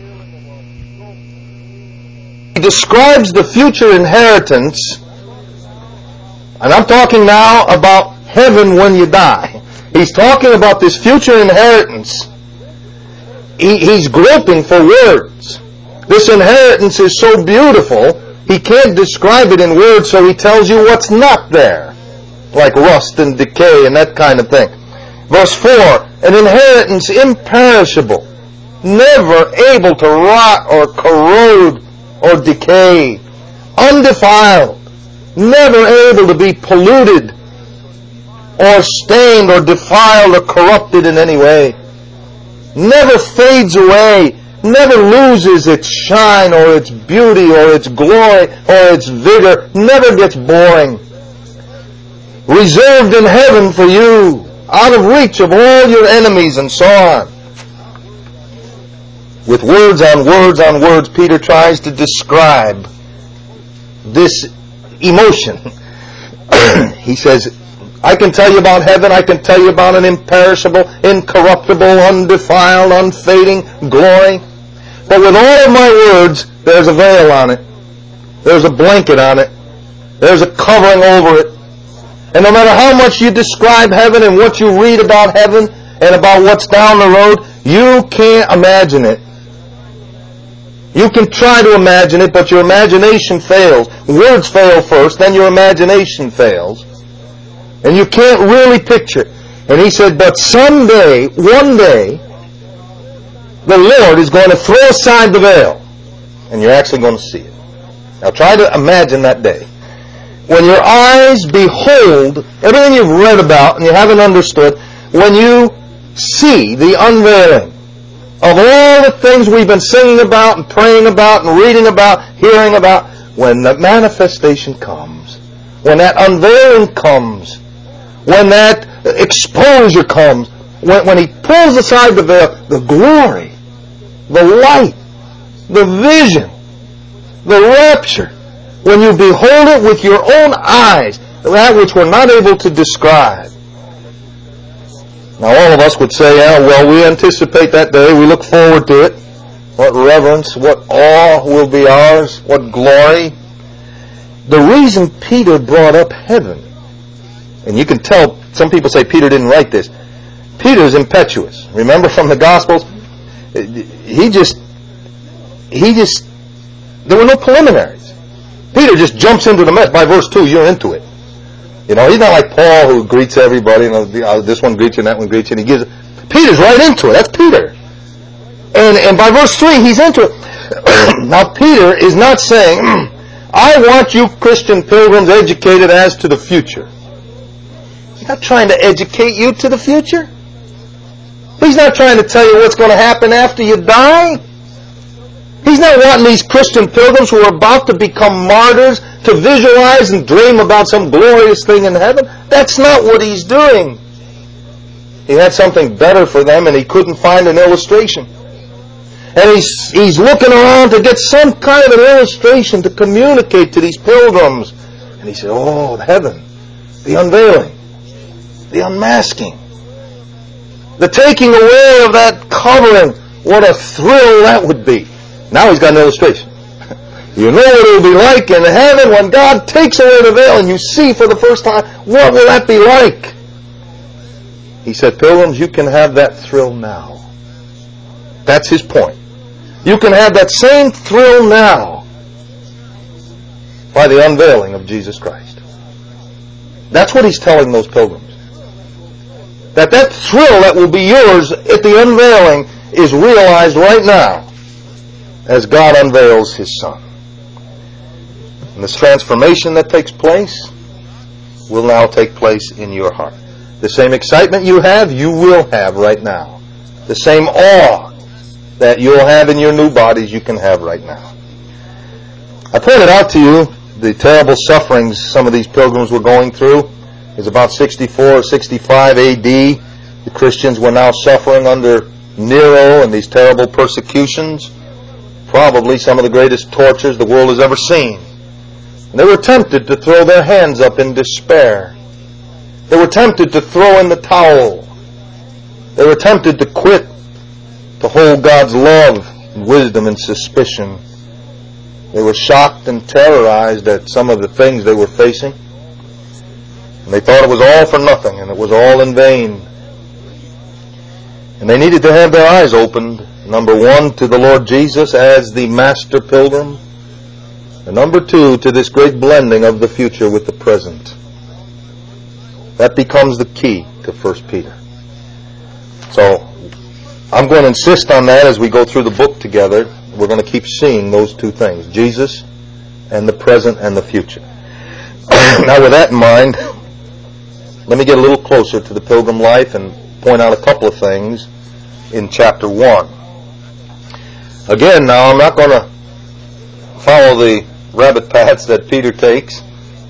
He describes the future inheritance, and I'm talking now about heaven when you die. He's talking about this future inheritance. He's groping for words. This inheritance is so beautiful, he can't describe it in words, so he tells you what's not there, like rust and decay and that kind of thing. Verse 4, an inheritance imperishable, never able to rot or corrode or decay, undefiled, never able to be polluted or stained or defiled or corrupted in any way, never fades away, never loses its shine or its beauty or its glory or its vigor, never gets boring, reserved in heaven for you, out of reach of all your enemies, and so on. With words on words on words, Peter tries to describe this emotion. He says, I can tell you about heaven, I can tell you about an imperishable, incorruptible, undefiled, unfading glory. But with all of my words, there's a veil on it. There's a blanket on it. There's a covering over it. And no matter how much you describe heaven and what you read about heaven and about what's down the road, you can't imagine it. You can try to imagine it, but your imagination fails. Words fail first, then your imagination fails. And you can't really picture it. And he said, but someday, one day, the Lord is going to throw aside the veil. And you're actually going to see it. Now try to imagine that day. When your eyes behold everything you've read about and you haven't understood, when you see the unveiling of all the things we've been singing about and praying about and reading about, hearing about, when the manifestation comes, when that unveiling comes, when that exposure comes, when he pulls aside the veil, the glory, the light, the vision, the rapture, when you behold it with your own eyes, that which we're not able to describe. Now all of us would say, yeah, well, we anticipate that day, we look forward to it. What reverence, what awe will be ours, what glory. The reason Peter brought up heaven, and you can tell, some people say Peter didn't write this. Peter's impetuous. Remember from the Gospels? There were no preliminaries. Peter just jumps into the mess. By verse 2, you're into it. You know, he's not like Paul who greets everybody. You know, this one greets you and that one greets you. And Peter's right into it. That's Peter. And by verse 3, he's into it. Now, Peter is not saying, I want you Christian pilgrims educated as to the future. not trying to educate you to the future. He's not trying to tell you what's going to happen after you die. He's not wanting these Christian pilgrims who are about to become martyrs to visualize and dream about some glorious thing in heaven. That's not what he's doing. He had something better for them, and he couldn't find an illustration. And he's looking around to get some kind of an illustration to communicate to these pilgrims. And he said, oh, heaven, the unveiling, the unmasking, the taking away of that covering. What a thrill that would be. Now he's got an illustration. You know what it will be like in heaven when God takes away the veil and you see for the first time. What will that be like? He said, pilgrims, you can have that thrill now. That's his point. You can have that same thrill now by the unveiling of Jesus Christ. That's what he's telling those pilgrims. That thrill that will be yours at the unveiling is realized right now as God unveils his Son. And this transformation that takes place will now take place in your heart. The same excitement you have, you will have right now. The same awe that you'll have in your new bodies, you can have right now. I pointed out to you the terrible sufferings some of these pilgrims were going through. It was about 64 or 65 AD. The Christians were now suffering under Nero and these terrible persecutions. Probably some of the greatest tortures the world has ever seen. And they were tempted to throw their hands up in despair. They were tempted to throw in the towel. They were tempted to quit, to hold God's love and wisdom in suspicion. They were shocked and terrorized at some of the things they were facing. And they thought it was all for nothing and it was all in vain. And they needed to have their eyes opened, number one, to the Lord Jesus as the master pilgrim, and number two, to this great blending of the future with the present. That becomes the key to 1 Peter. So, I'm going to insist on that as we go through the book together. We're going to keep seeing those two things, Jesus and the present and the future. Now with that in mind, let me get a little closer to the pilgrim life and point out a couple of things in chapter 1. Again, now I'm not going to follow the rabbit paths that Peter takes.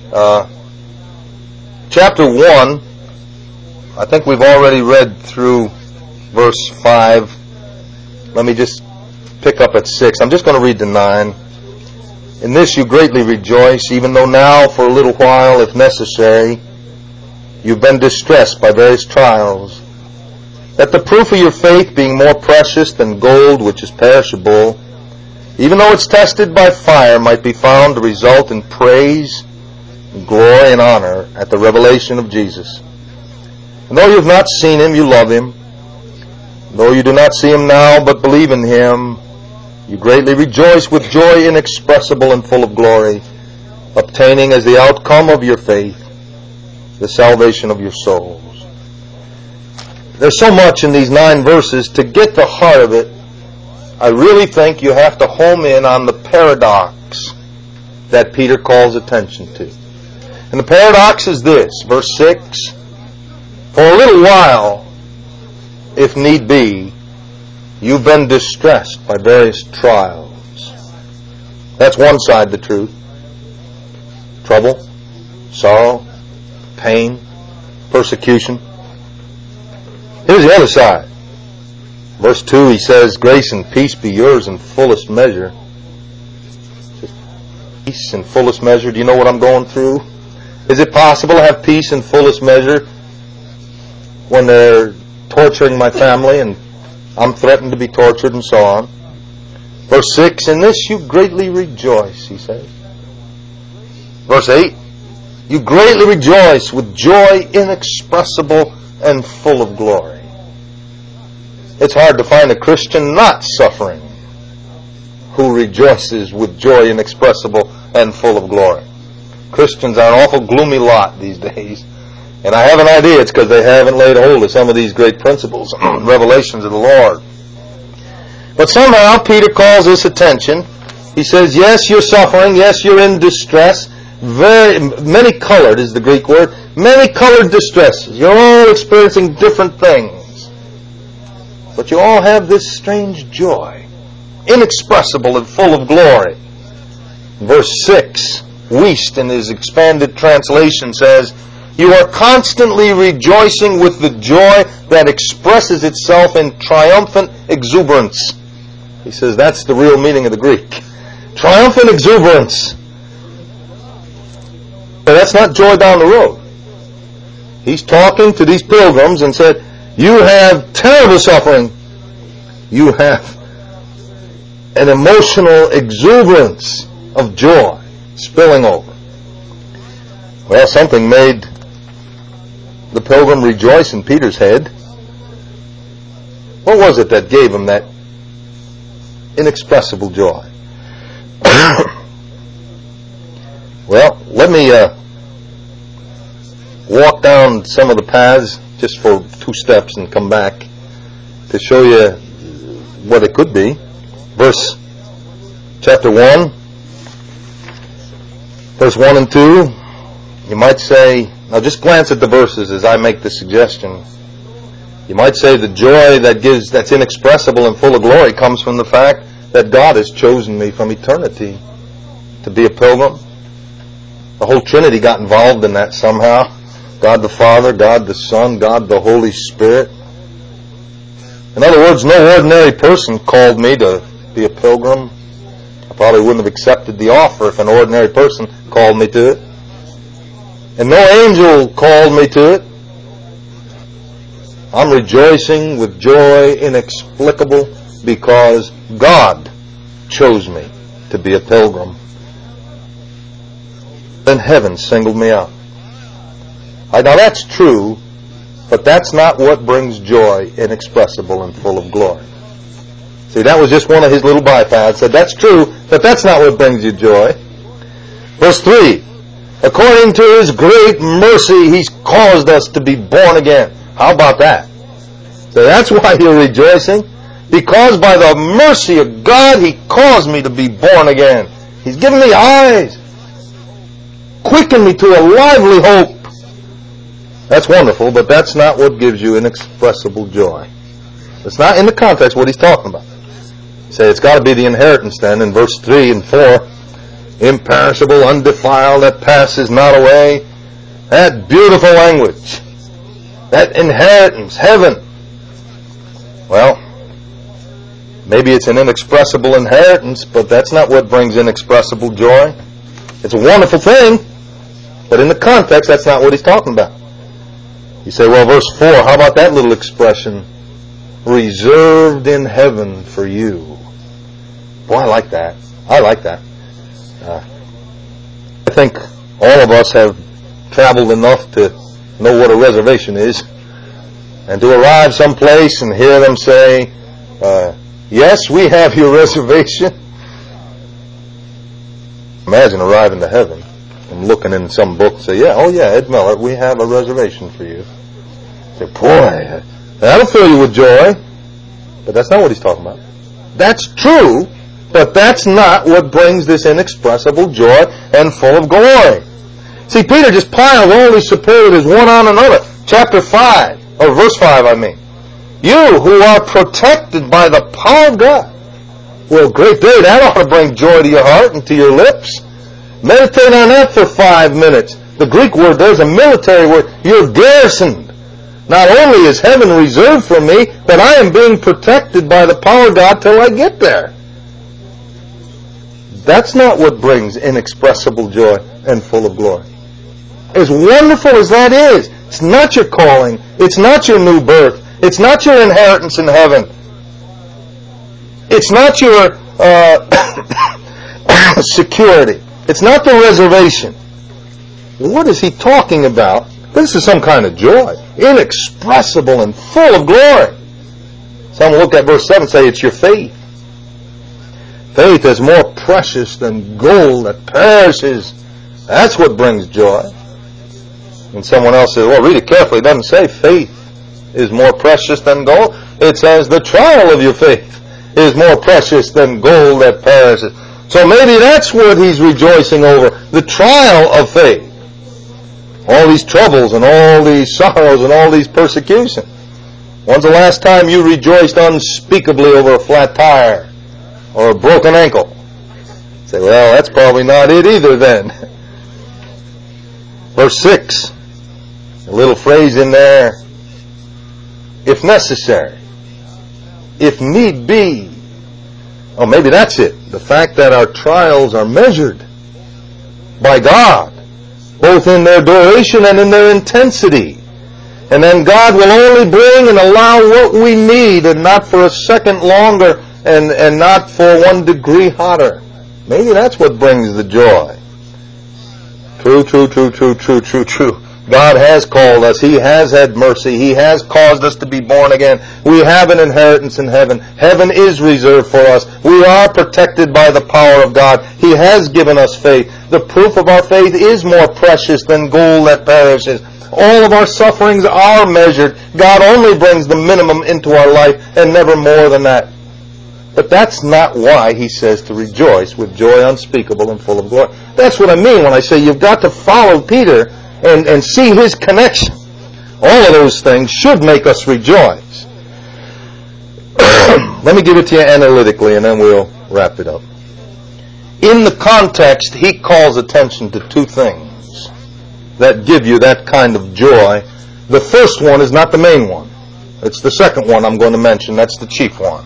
Chapter 1, I think we've already read through verse 5. Let me just pick up at 6. I'm just going to read to 9. In this you greatly rejoice, even though now for a little while, if necessary, you've been distressed by various trials, that the proof of your faith, being more precious than gold which is perishable, even though it's tested by fire, might be found to result in praise, and glory, and honor at the revelation of Jesus. And though you have not seen him, you love him. And though you do not see him now, but believe in him, you greatly rejoice with joy inexpressible and full of glory, obtaining as the outcome of your faith the salvation of your souls. There's so much in these 9 verses. To get the heart of it, I really think you have to home in on the paradox that Peter calls attention to. And the paradox is this, verse 6, for a little while, if need be, you've been distressed by various trials. That's one side of the truth. Trouble, sorrow, pain, persecution. Here's the other side. Verse 2, he says, grace and peace be yours in fullest measure. Peace in fullest measure. Do you know what I'm going through? Is it possible to have peace in fullest measure when they're torturing my family and I'm threatened to be tortured and so on? Verse 6, in this you greatly rejoice, he says. Verse 8, you greatly rejoice with joy inexpressible and full of glory. It's hard to find a Christian not suffering who rejoices with joy inexpressible and full of glory. Christians are an awful gloomy lot these days. And I have an idea it's because they haven't laid hold of some of these great principles, revelations of the Lord. But somehow Peter calls this attention. He says, yes, you're suffering. Yes, you're in distress. very many colored is the Greek word, many colored distresses. You're all experiencing different things. But you all have this strange joy, inexpressible and full of glory. Verse 6, Wuest in his expanded translation says, you are constantly rejoicing with the joy that expresses itself in triumphant exuberance. He says that's the real meaning of the Greek. Triumphant exuberance. But that's not joy down the road. He's talking to these pilgrims and said, you have terrible suffering. You have an emotional exuberance of joy spilling over. Well, something made the pilgrim rejoice in Peter's head. What was it that gave him that inexpressible joy? Well, let me walk down some of the paths just for 2 steps and come back to show you what it could be. Chapter 1, verse 1 and 2. You might say, now just glance at the verses as I make the suggestion. You might say the joy that's inexpressible and full of glory comes from the fact that God has chosen me from eternity to be a pilgrim. The whole Trinity got involved in that somehow. God the Father, God the Son, God the Holy Spirit. In other words, no ordinary person called me to be a pilgrim. I probably wouldn't have accepted the offer if an ordinary person called me to it. And no angel called me to it. I'm rejoicing with joy inexplicable because God chose me to be a pilgrim. Then heaven singled me out. Now that's true, but that's not what brings joy inexpressible and full of glory. See, that was just one of his little bypaths. Said that's true, but that's not what brings you joy. Verse 3, according to his great mercy, he's caused us to be born again. How about that? So that's why you're rejoicing. Because by the mercy of God, he caused me to be born again. He's given me eyes. Quickened me to a lively hope. That's wonderful, but that's not what gives you inexpressible joy. It's not in the context what he's talking about. You say it's got to be the inheritance then in verse 3 and 4. Imperishable, undefiled, that passes not away. That beautiful language. That inheritance, heaven. Well, maybe it's an inexpressible inheritance, but that's not what brings inexpressible joy. It's a wonderful thing, but in the context, that's not what he's talking about. You say, well, verse 4, how about that little expression? Reserved in heaven for you. Boy, I like that. I like that. I think all of us have traveled enough to know what a reservation is, and to arrive someplace and hear them say, yes, we have your reservation. Imagine arriving to heaven and looking in some book and say, Ed Miller, we have a reservation for you. Say, boy, that'll fill you with joy. But that's not what he's talking about. That's true, but that's not what brings this inexpressible joy and full of glory. See, Peter just piles all these superlatives one on another. Chapter 5, or verse 5, I mean. You who are protected by the power of God. Well, great day. That ought to bring joy to your heart and to your lips. Meditate on that for 5 minutes. The Greek word there's a military word. You're garrisoned. Not only is heaven reserved for me, but I am being protected by the power of God till I get there. That's not what brings inexpressible joy and full of glory. As wonderful as that is, it's not your calling. It's not your new birth. It's not your inheritance in heaven. It's not your security. It's not the reservation. What is he talking about? This is some kind of joy. Inexpressible and full of glory. Some look at verse 7 and say it's your faith. Faith is more precious than gold that perishes. That's what brings joy. And someone else says, well, read it carefully. It doesn't say faith is more precious than gold. It says the trial of your faith is more precious than gold that perishes. So maybe that's what he's rejoicing over, the trial of faith. All these troubles and all these sorrows and all these persecutions. When's the last time you rejoiced unspeakably over a flat tire or a broken ankle? Say, well, that's probably not it either then. Verse 6, a little phrase in there, if necessary, if need be. Oh, maybe that's it. The fact that our trials are measured by God, both in their duration and in their intensity. And then God will only bring and allow what we need, and not for a second longer, and not for 1 degree hotter. Maybe that's what brings the joy. True. God has called us. He has had mercy. He has caused us to be born again. We have an inheritance in heaven. Heaven is reserved for us. We are protected by the power of God. He has given us faith. The proof of our faith is more precious than gold that perishes. All of our sufferings are measured. God only brings the minimum into our life and never more than that. But that's not why he says to rejoice with joy unspeakable and full of glory. That's what I mean when I say you've got to follow Peter and see his connection. All of those things should make us rejoice. Let me give it to you analytically and then we'll wrap it up. In the context, he calls attention to two things that give you that kind of joy. The first one is not the main one. It's the second one I'm going to mention. That's the chief one.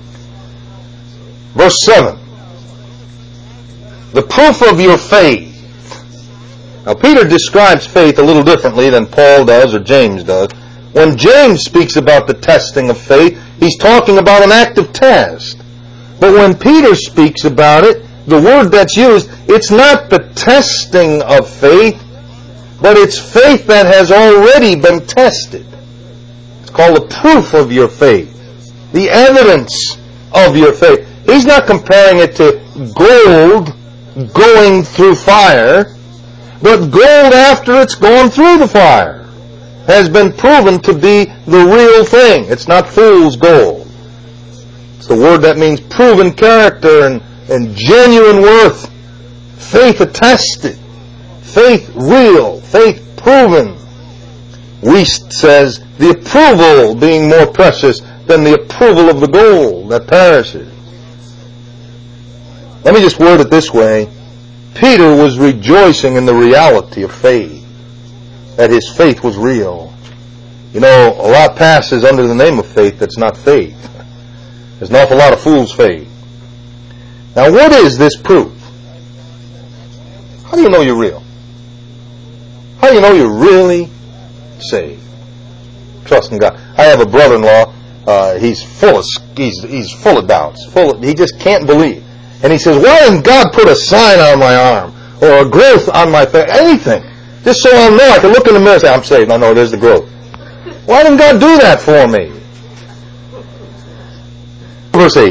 Verse 7. The proof of your faith. Now Peter describes faith a little differently than Paul does or James does. When James speaks about the testing of faith, he's talking about an active test. But when Peter speaks about it, the word that's used, it's not the testing of faith, but it's faith that has already been tested. It's called the proof of your faith. The evidence of your faith. He's not comparing it to gold going through fire, but gold after it's gone through the fire has been proven to be the real thing. It's not fool's gold. It's the word that means proven character and genuine worth. Faith attested. Faith real. Faith proven. Wuest says, the approval being more precious than the approval of the gold that perishes. Let me just word it this way. Peter was rejoicing in the reality of faith. That his faith was real. You know, a lot passes under the name of faith that's not faith. There's an awful lot of fool's faith. Now what is this proof? How do you know you're real? How do you know you're really saved? Trust in God. I have a brother-in-law. He's full of doubts. He just can't believe. And he says, why didn't God put a sign on my arm or a growth on my face? Anything. Just so I'll know I can look in the mirror and say, I'm saved. I know there's the growth. Why didn't God do that for me? Verse 8.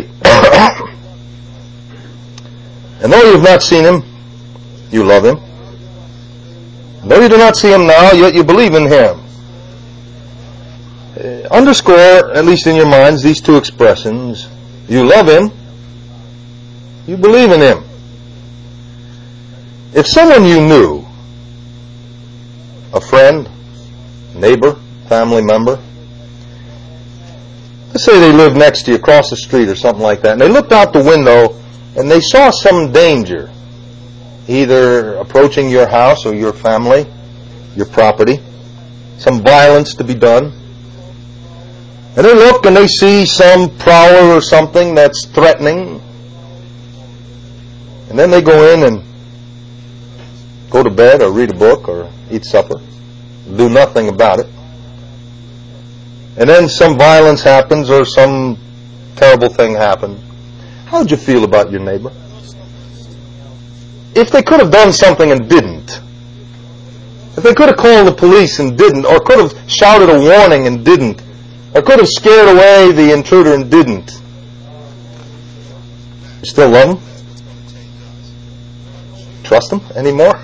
And though you have not seen him, you love him. And though you do not see him now, yet you believe in him. Underscore, at least in your minds, these two expressions. You love him. You believe in him. If someone you knew, a friend, neighbor, family member, let's say they lived next to you across the street or something like that, and they looked out the window and they saw some danger, either approaching your house or your family, your property, some violence to be done, and they look and they see some prowler or something that's threatening, and then they go in and go to bed or read a book or eat supper, do nothing about it. And then some violence happens or some terrible thing happens. How would you feel about your neighbor? If they could have done something and didn't, if they could have called the police and didn't, or could have shouted a warning and didn't, or could have scared away the intruder and didn't, you still love them? Trust them anymore?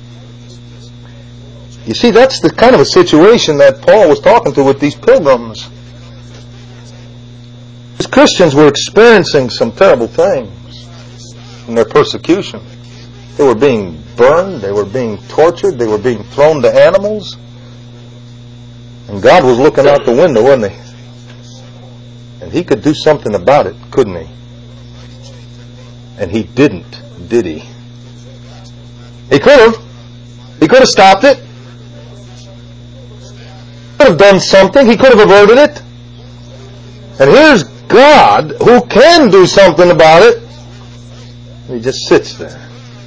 You see, that's the kind of a situation that Paul was talking to with these pilgrims. These Christians were experiencing some terrible things. in their persecution. They were being burned, they were being tortured, they were being thrown to animals. And God was looking out the window, wasn't He? And He could do something about it, couldn't He? And He didn't, did He? He could have. He could have stopped it. He could have done something. He could have averted it. And here's God who can do something about it. He just sits there.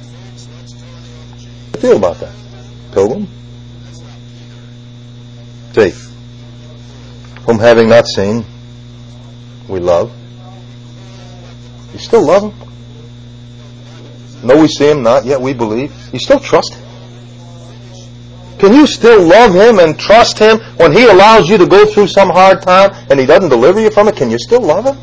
How do you feel about that, pilgrim? See, whom having not seen, we love. You still love Him? No, we see Him not, yet we believe. You still trust Him? Can you still love Him and trust Him when He allows you to go through some hard time and He doesn't deliver you from it? Can you still love Him?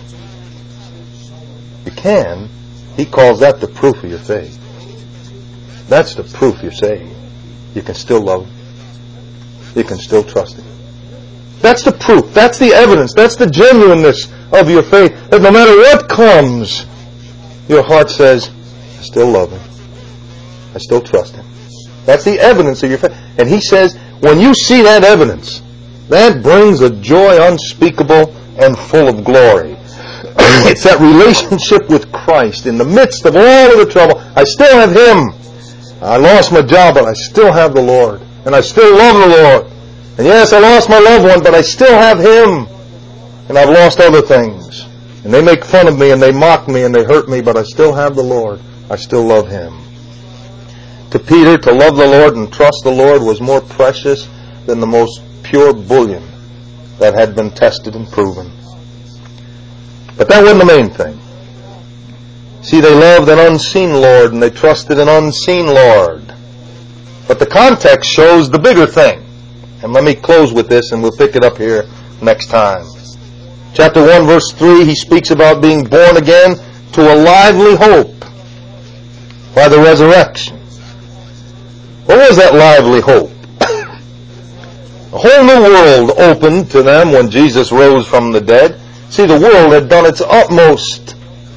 You can. He calls that the proof of your faith. That's the proof you're saved. You can still love Him. You can still trust Him. That's the proof. That's the evidence. That's the genuineness of your faith. That no matter what comes, your heart says, I still love Him. I still trust Him. That's the evidence of your faith. And He says, when you see that evidence, that brings a joy unspeakable and full of glory. It's that relationship with Christ in the midst of all of the trouble. I still have Him. I lost my job, but I still have the Lord. And I still love the Lord. And yes, I lost my loved one, but I still have Him. And I've lost other things. And they make fun of me, and they mock me, and they hurt me, but I still have the Lord. I still love Him. To Peter, to love the Lord and trust the Lord was more precious than the most pure bullion that had been tested and proven. But that wasn't the main thing. See, they loved an unseen Lord and they trusted an unseen Lord. But the context shows the bigger thing. And let me close with this and we'll pick it up here next time. Chapter 1, verse 3, he speaks about being born again to a lively hope by the resurrection. What was that lively hope? A whole new world opened to them when Jesus rose from the dead. See, the world had done its utmost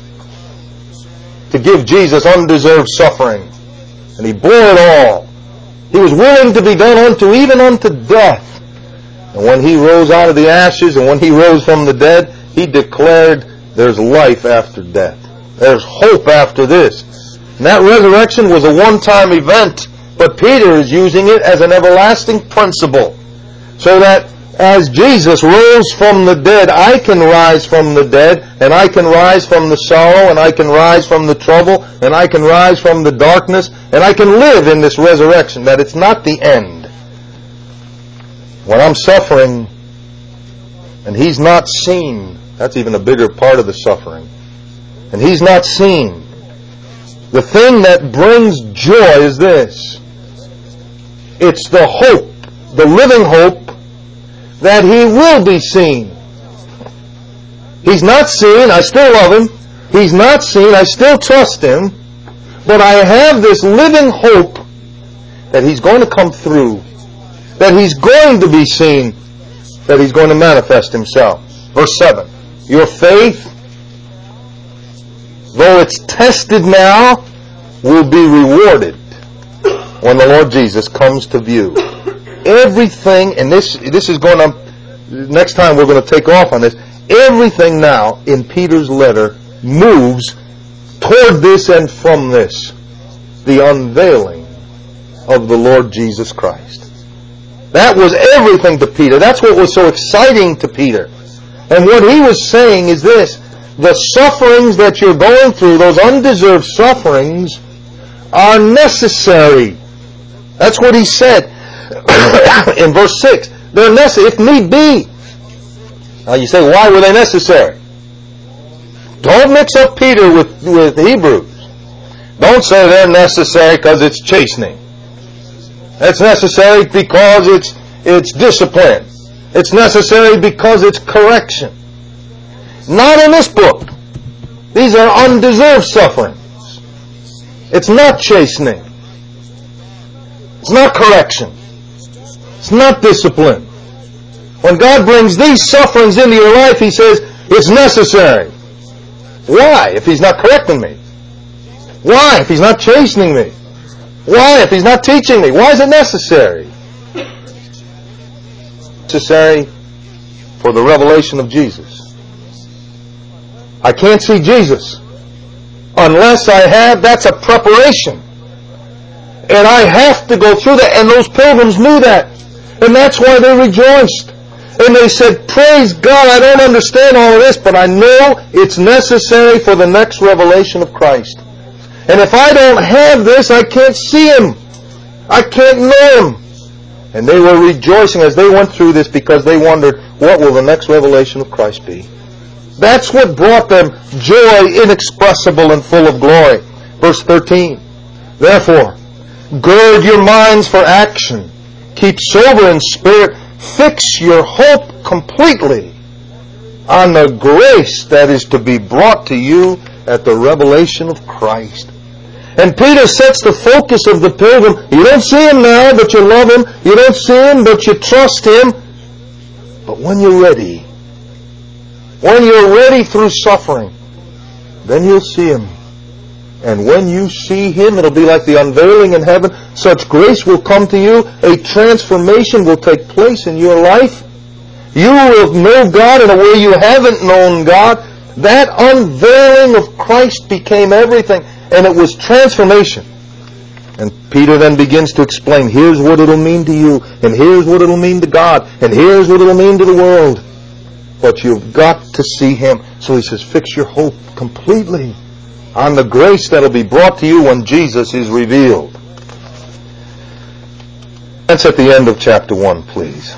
to give Jesus undeserved suffering. And He bore it all. He was willing to be done unto, even unto death. And when He rose out of the ashes and when He rose from the dead, He declared there's life after death. There's hope after this. And that resurrection was a one-time event. But Peter is using it as an everlasting principle. So that as Jesus rose from the dead, I can rise from the dead, and I can rise from the sorrow, and I can rise from the trouble, and I can rise from the darkness, and I can live in this resurrection, that it's not the end. When I'm suffering, and He's not seen, that's even a bigger part of the suffering, and He's not seen, the thing that brings joy is this. It's the hope, the living hope, that He will be seen. He's not seen, I still love Him. He's not seen, I still trust Him. But I have this living hope that He's going to come through, that He's going to be seen, that He's going to manifest Himself. Verse 7, your faith, though it's tested now, will be rewarded when the Lord Jesus comes to view. Everything, and this is going to, next time we're going to take off on this, everything now in Peter's letter moves toward this and from this. The unveiling of the Lord Jesus Christ. That was everything to Peter. That's what was so exciting to Peter. And what he was saying is this, the sufferings that you're going through, those undeserved sufferings, are necessary. That's what he said. In verse 6, they're necessary, if need be. Now you say, why were they necessary? Don't mix up Peter with Hebrews. Don't say they're necessary because it's chastening. It's necessary because it's discipline. It's necessary because it's correction. Not in this book. These are undeserved sufferings. It's not chastening. It's not correction. It's not discipline. When God brings these sufferings into your life, He says, it's necessary. Why? If He's not correcting me. Why? If He's not chastening me? Why? If He's not teaching me? Why is it necessary? Necessary for the revelation of Jesus. I can't see Jesus unless I have, that's a preparation. And I have to go through that. And those pilgrims knew that. And that's why they rejoiced. And they said, praise God, I don't understand all of this, but I know it's necessary for the next revelation of Christ. And if I don't have this, I can't see Him. I can't know Him. And they were rejoicing as they went through this because they wondered, what will the next revelation of Christ be? That's what brought them joy inexpressible and full of glory. Verse 13. Therefore, gird your minds for action. Keep sober in spirit. Fix your hope completely on the grace that is to be brought to you at the revelation of Christ. And Peter sets the focus of the pilgrim. You don't see Him now, but you love Him. You don't see Him, but you trust Him. But when you're ready through suffering, then you'll see Him. And when you see Him, it'll be like the unveiling in heaven. Such grace will come to you. A transformation will take place in your life. You will know God in a way you haven't known God. That unveiling of Christ became everything. And it was transformation. And Peter then begins to explain, here's what it'll mean to you, and here's what it'll mean to God, and here's what it'll mean to the world. But you've got to see Him. So he says, fix your hope completely on the grace that'll be brought to you when Jesus is revealed. That's at the end of chapter 1, please.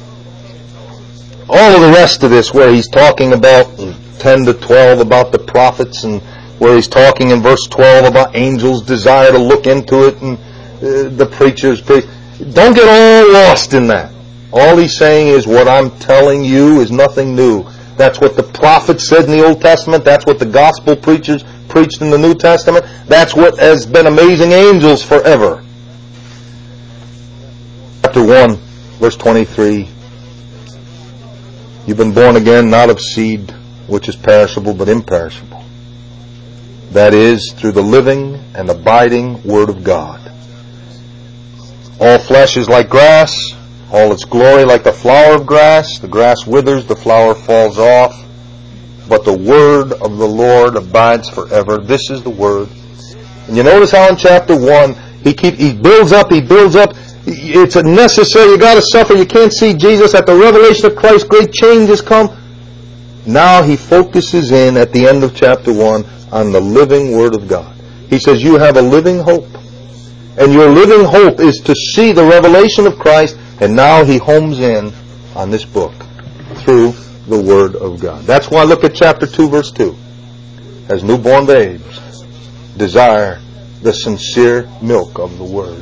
All of the rest of this, where he's talking about 10 to 12 about the prophets, and where he's talking in verse 12 about angels' desire to look into it, and the preachers. Don't get all lost in that. All he's saying is what I'm telling you is nothing new. That's what the prophets said in the Old Testament. That's what the gospel preachers preached in the New Testament. That's what has been amazing angels forever. Chapter 1, verse 23. You've been born again, not of seed which is perishable, but imperishable. That is, through the living and abiding Word of God. All flesh is like grass, all its glory like the flower of grass. The grass withers, the flower falls off, but the word of the Lord abides forever. This is the word. And you notice how in chapter 1, he builds up. It's necessary. You got to suffer. You can't see Jesus. At the revelation of Christ, great changes come. Now he focuses in at the end of chapter 1 on the living Word of God. He says, you have a living hope. And your living hope is to see the revelation of Christ. And now he homes in on this book through the Word of God. That's why look at chapter 2, verse 2. As newborn babes desire the sincere milk of the Word.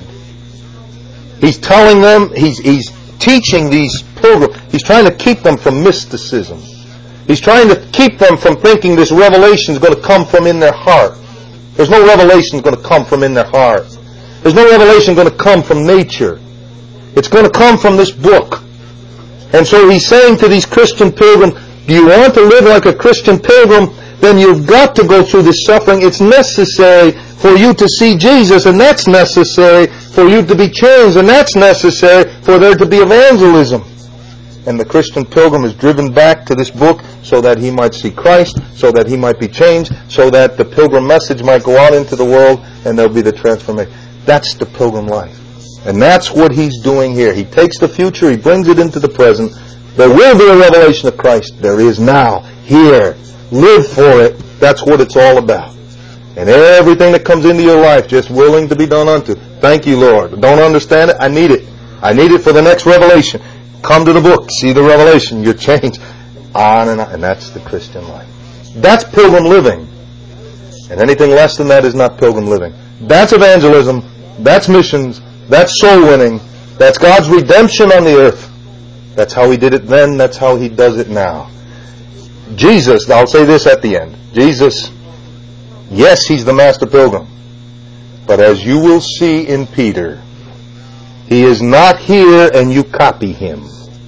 He's telling them, he's teaching these pilgrims. He's trying to keep them from mysticism. He's trying to keep them from thinking this revelation is going to come from in their heart. There's no revelation going to come from in their heart. There's no revelation going to come from nature. It's going to come from this book. And so he's saying to these Christian pilgrims, do you want to live like a Christian pilgrim? Then you've got to go through this suffering. It's necessary for you to see Jesus, and that's necessary for you to be changed, and that's necessary for there to be evangelism. And the Christian pilgrim is driven back to this book so that he might see Christ, so that he might be changed, so that the pilgrim message might go out into the world, and there'll be the transformation. That's the pilgrim life. And that's what he's doing here. He takes the future, he brings it into the present. There will be a revelation of Christ. There is now, here. Live for it. That's what it's all about. And everything that comes into your life, just willing to be done unto. Thank you, Lord. Don't understand it? I need it. I need it for the next revelation. Come to the book. See the revelation. You're changed. On and on. And that's the Christian life. That's pilgrim living. And anything less than that is not pilgrim living. That's evangelism. That's missions. That's soul winning. That's God's redemption on the earth. That's how He did it then. That's how He does it now. Jesus, I'll say this at the end. Jesus, yes, He's the master pilgrim. But as you will see in Peter, He is not here and you copy Him.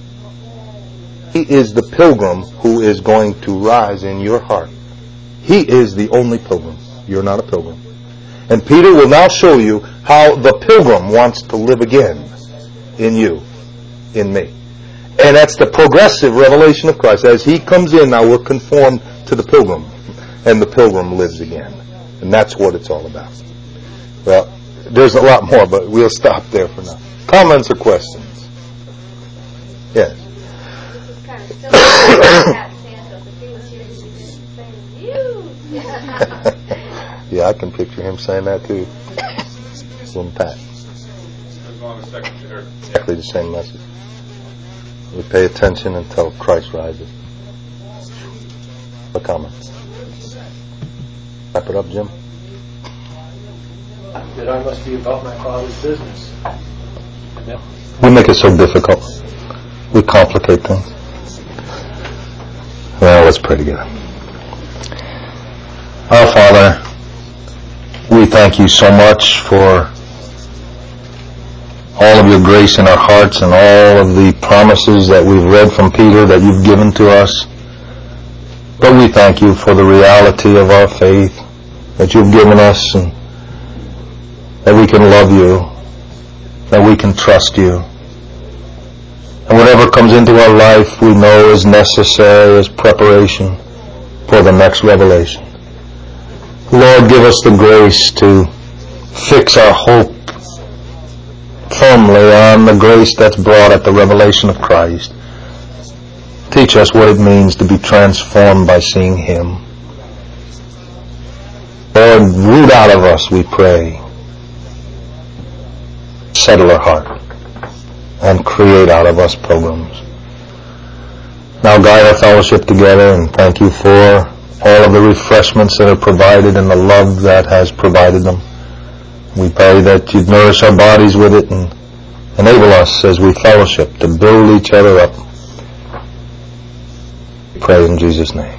He is the pilgrim who is going to rise in your heart. He is the only pilgrim. You're not a pilgrim. And Peter will now show you how the pilgrim wants to live again in you, in me. And that's the progressive revelation of Christ. As he comes in, now we're conformed to the pilgrim, and the pilgrim lives again. And that's what it's all about. Well, there's a lot more, but we'll stop there for now. Comments or questions? Yes. This is kind of silly about Santos. If he was here, he would be saying, you! Yeah, I can picture him saying that too. From Pat. Exactly the same message. We pay attention until Christ rises. A comment. Wrap it up, Jim. That I must be about my Father's business. We make it so difficult. We complicate things. Well, let's pray together. Our Father, we thank you so much for all of your grace in our hearts and all of the promises that we've read from Peter that you've given to us. But we thank you for the reality of our faith that you've given us, and that we can love you, that we can trust you. And whatever comes into our life we know is necessary as preparation for the next revelation. Lord, give us the grace to fix our hope firmly on the grace that's brought at the revelation of Christ. Teach us what it means to be transformed by seeing him. Lord, root out of us, we pray. Settle our heart and create out of us pilgrims. Now guide our fellowship together, and thank you for all of the refreshments that are provided and the love that has provided them. We pray that you'd nourish our bodies with it and enable us as we fellowship to build each other up. We pray in Jesus' name.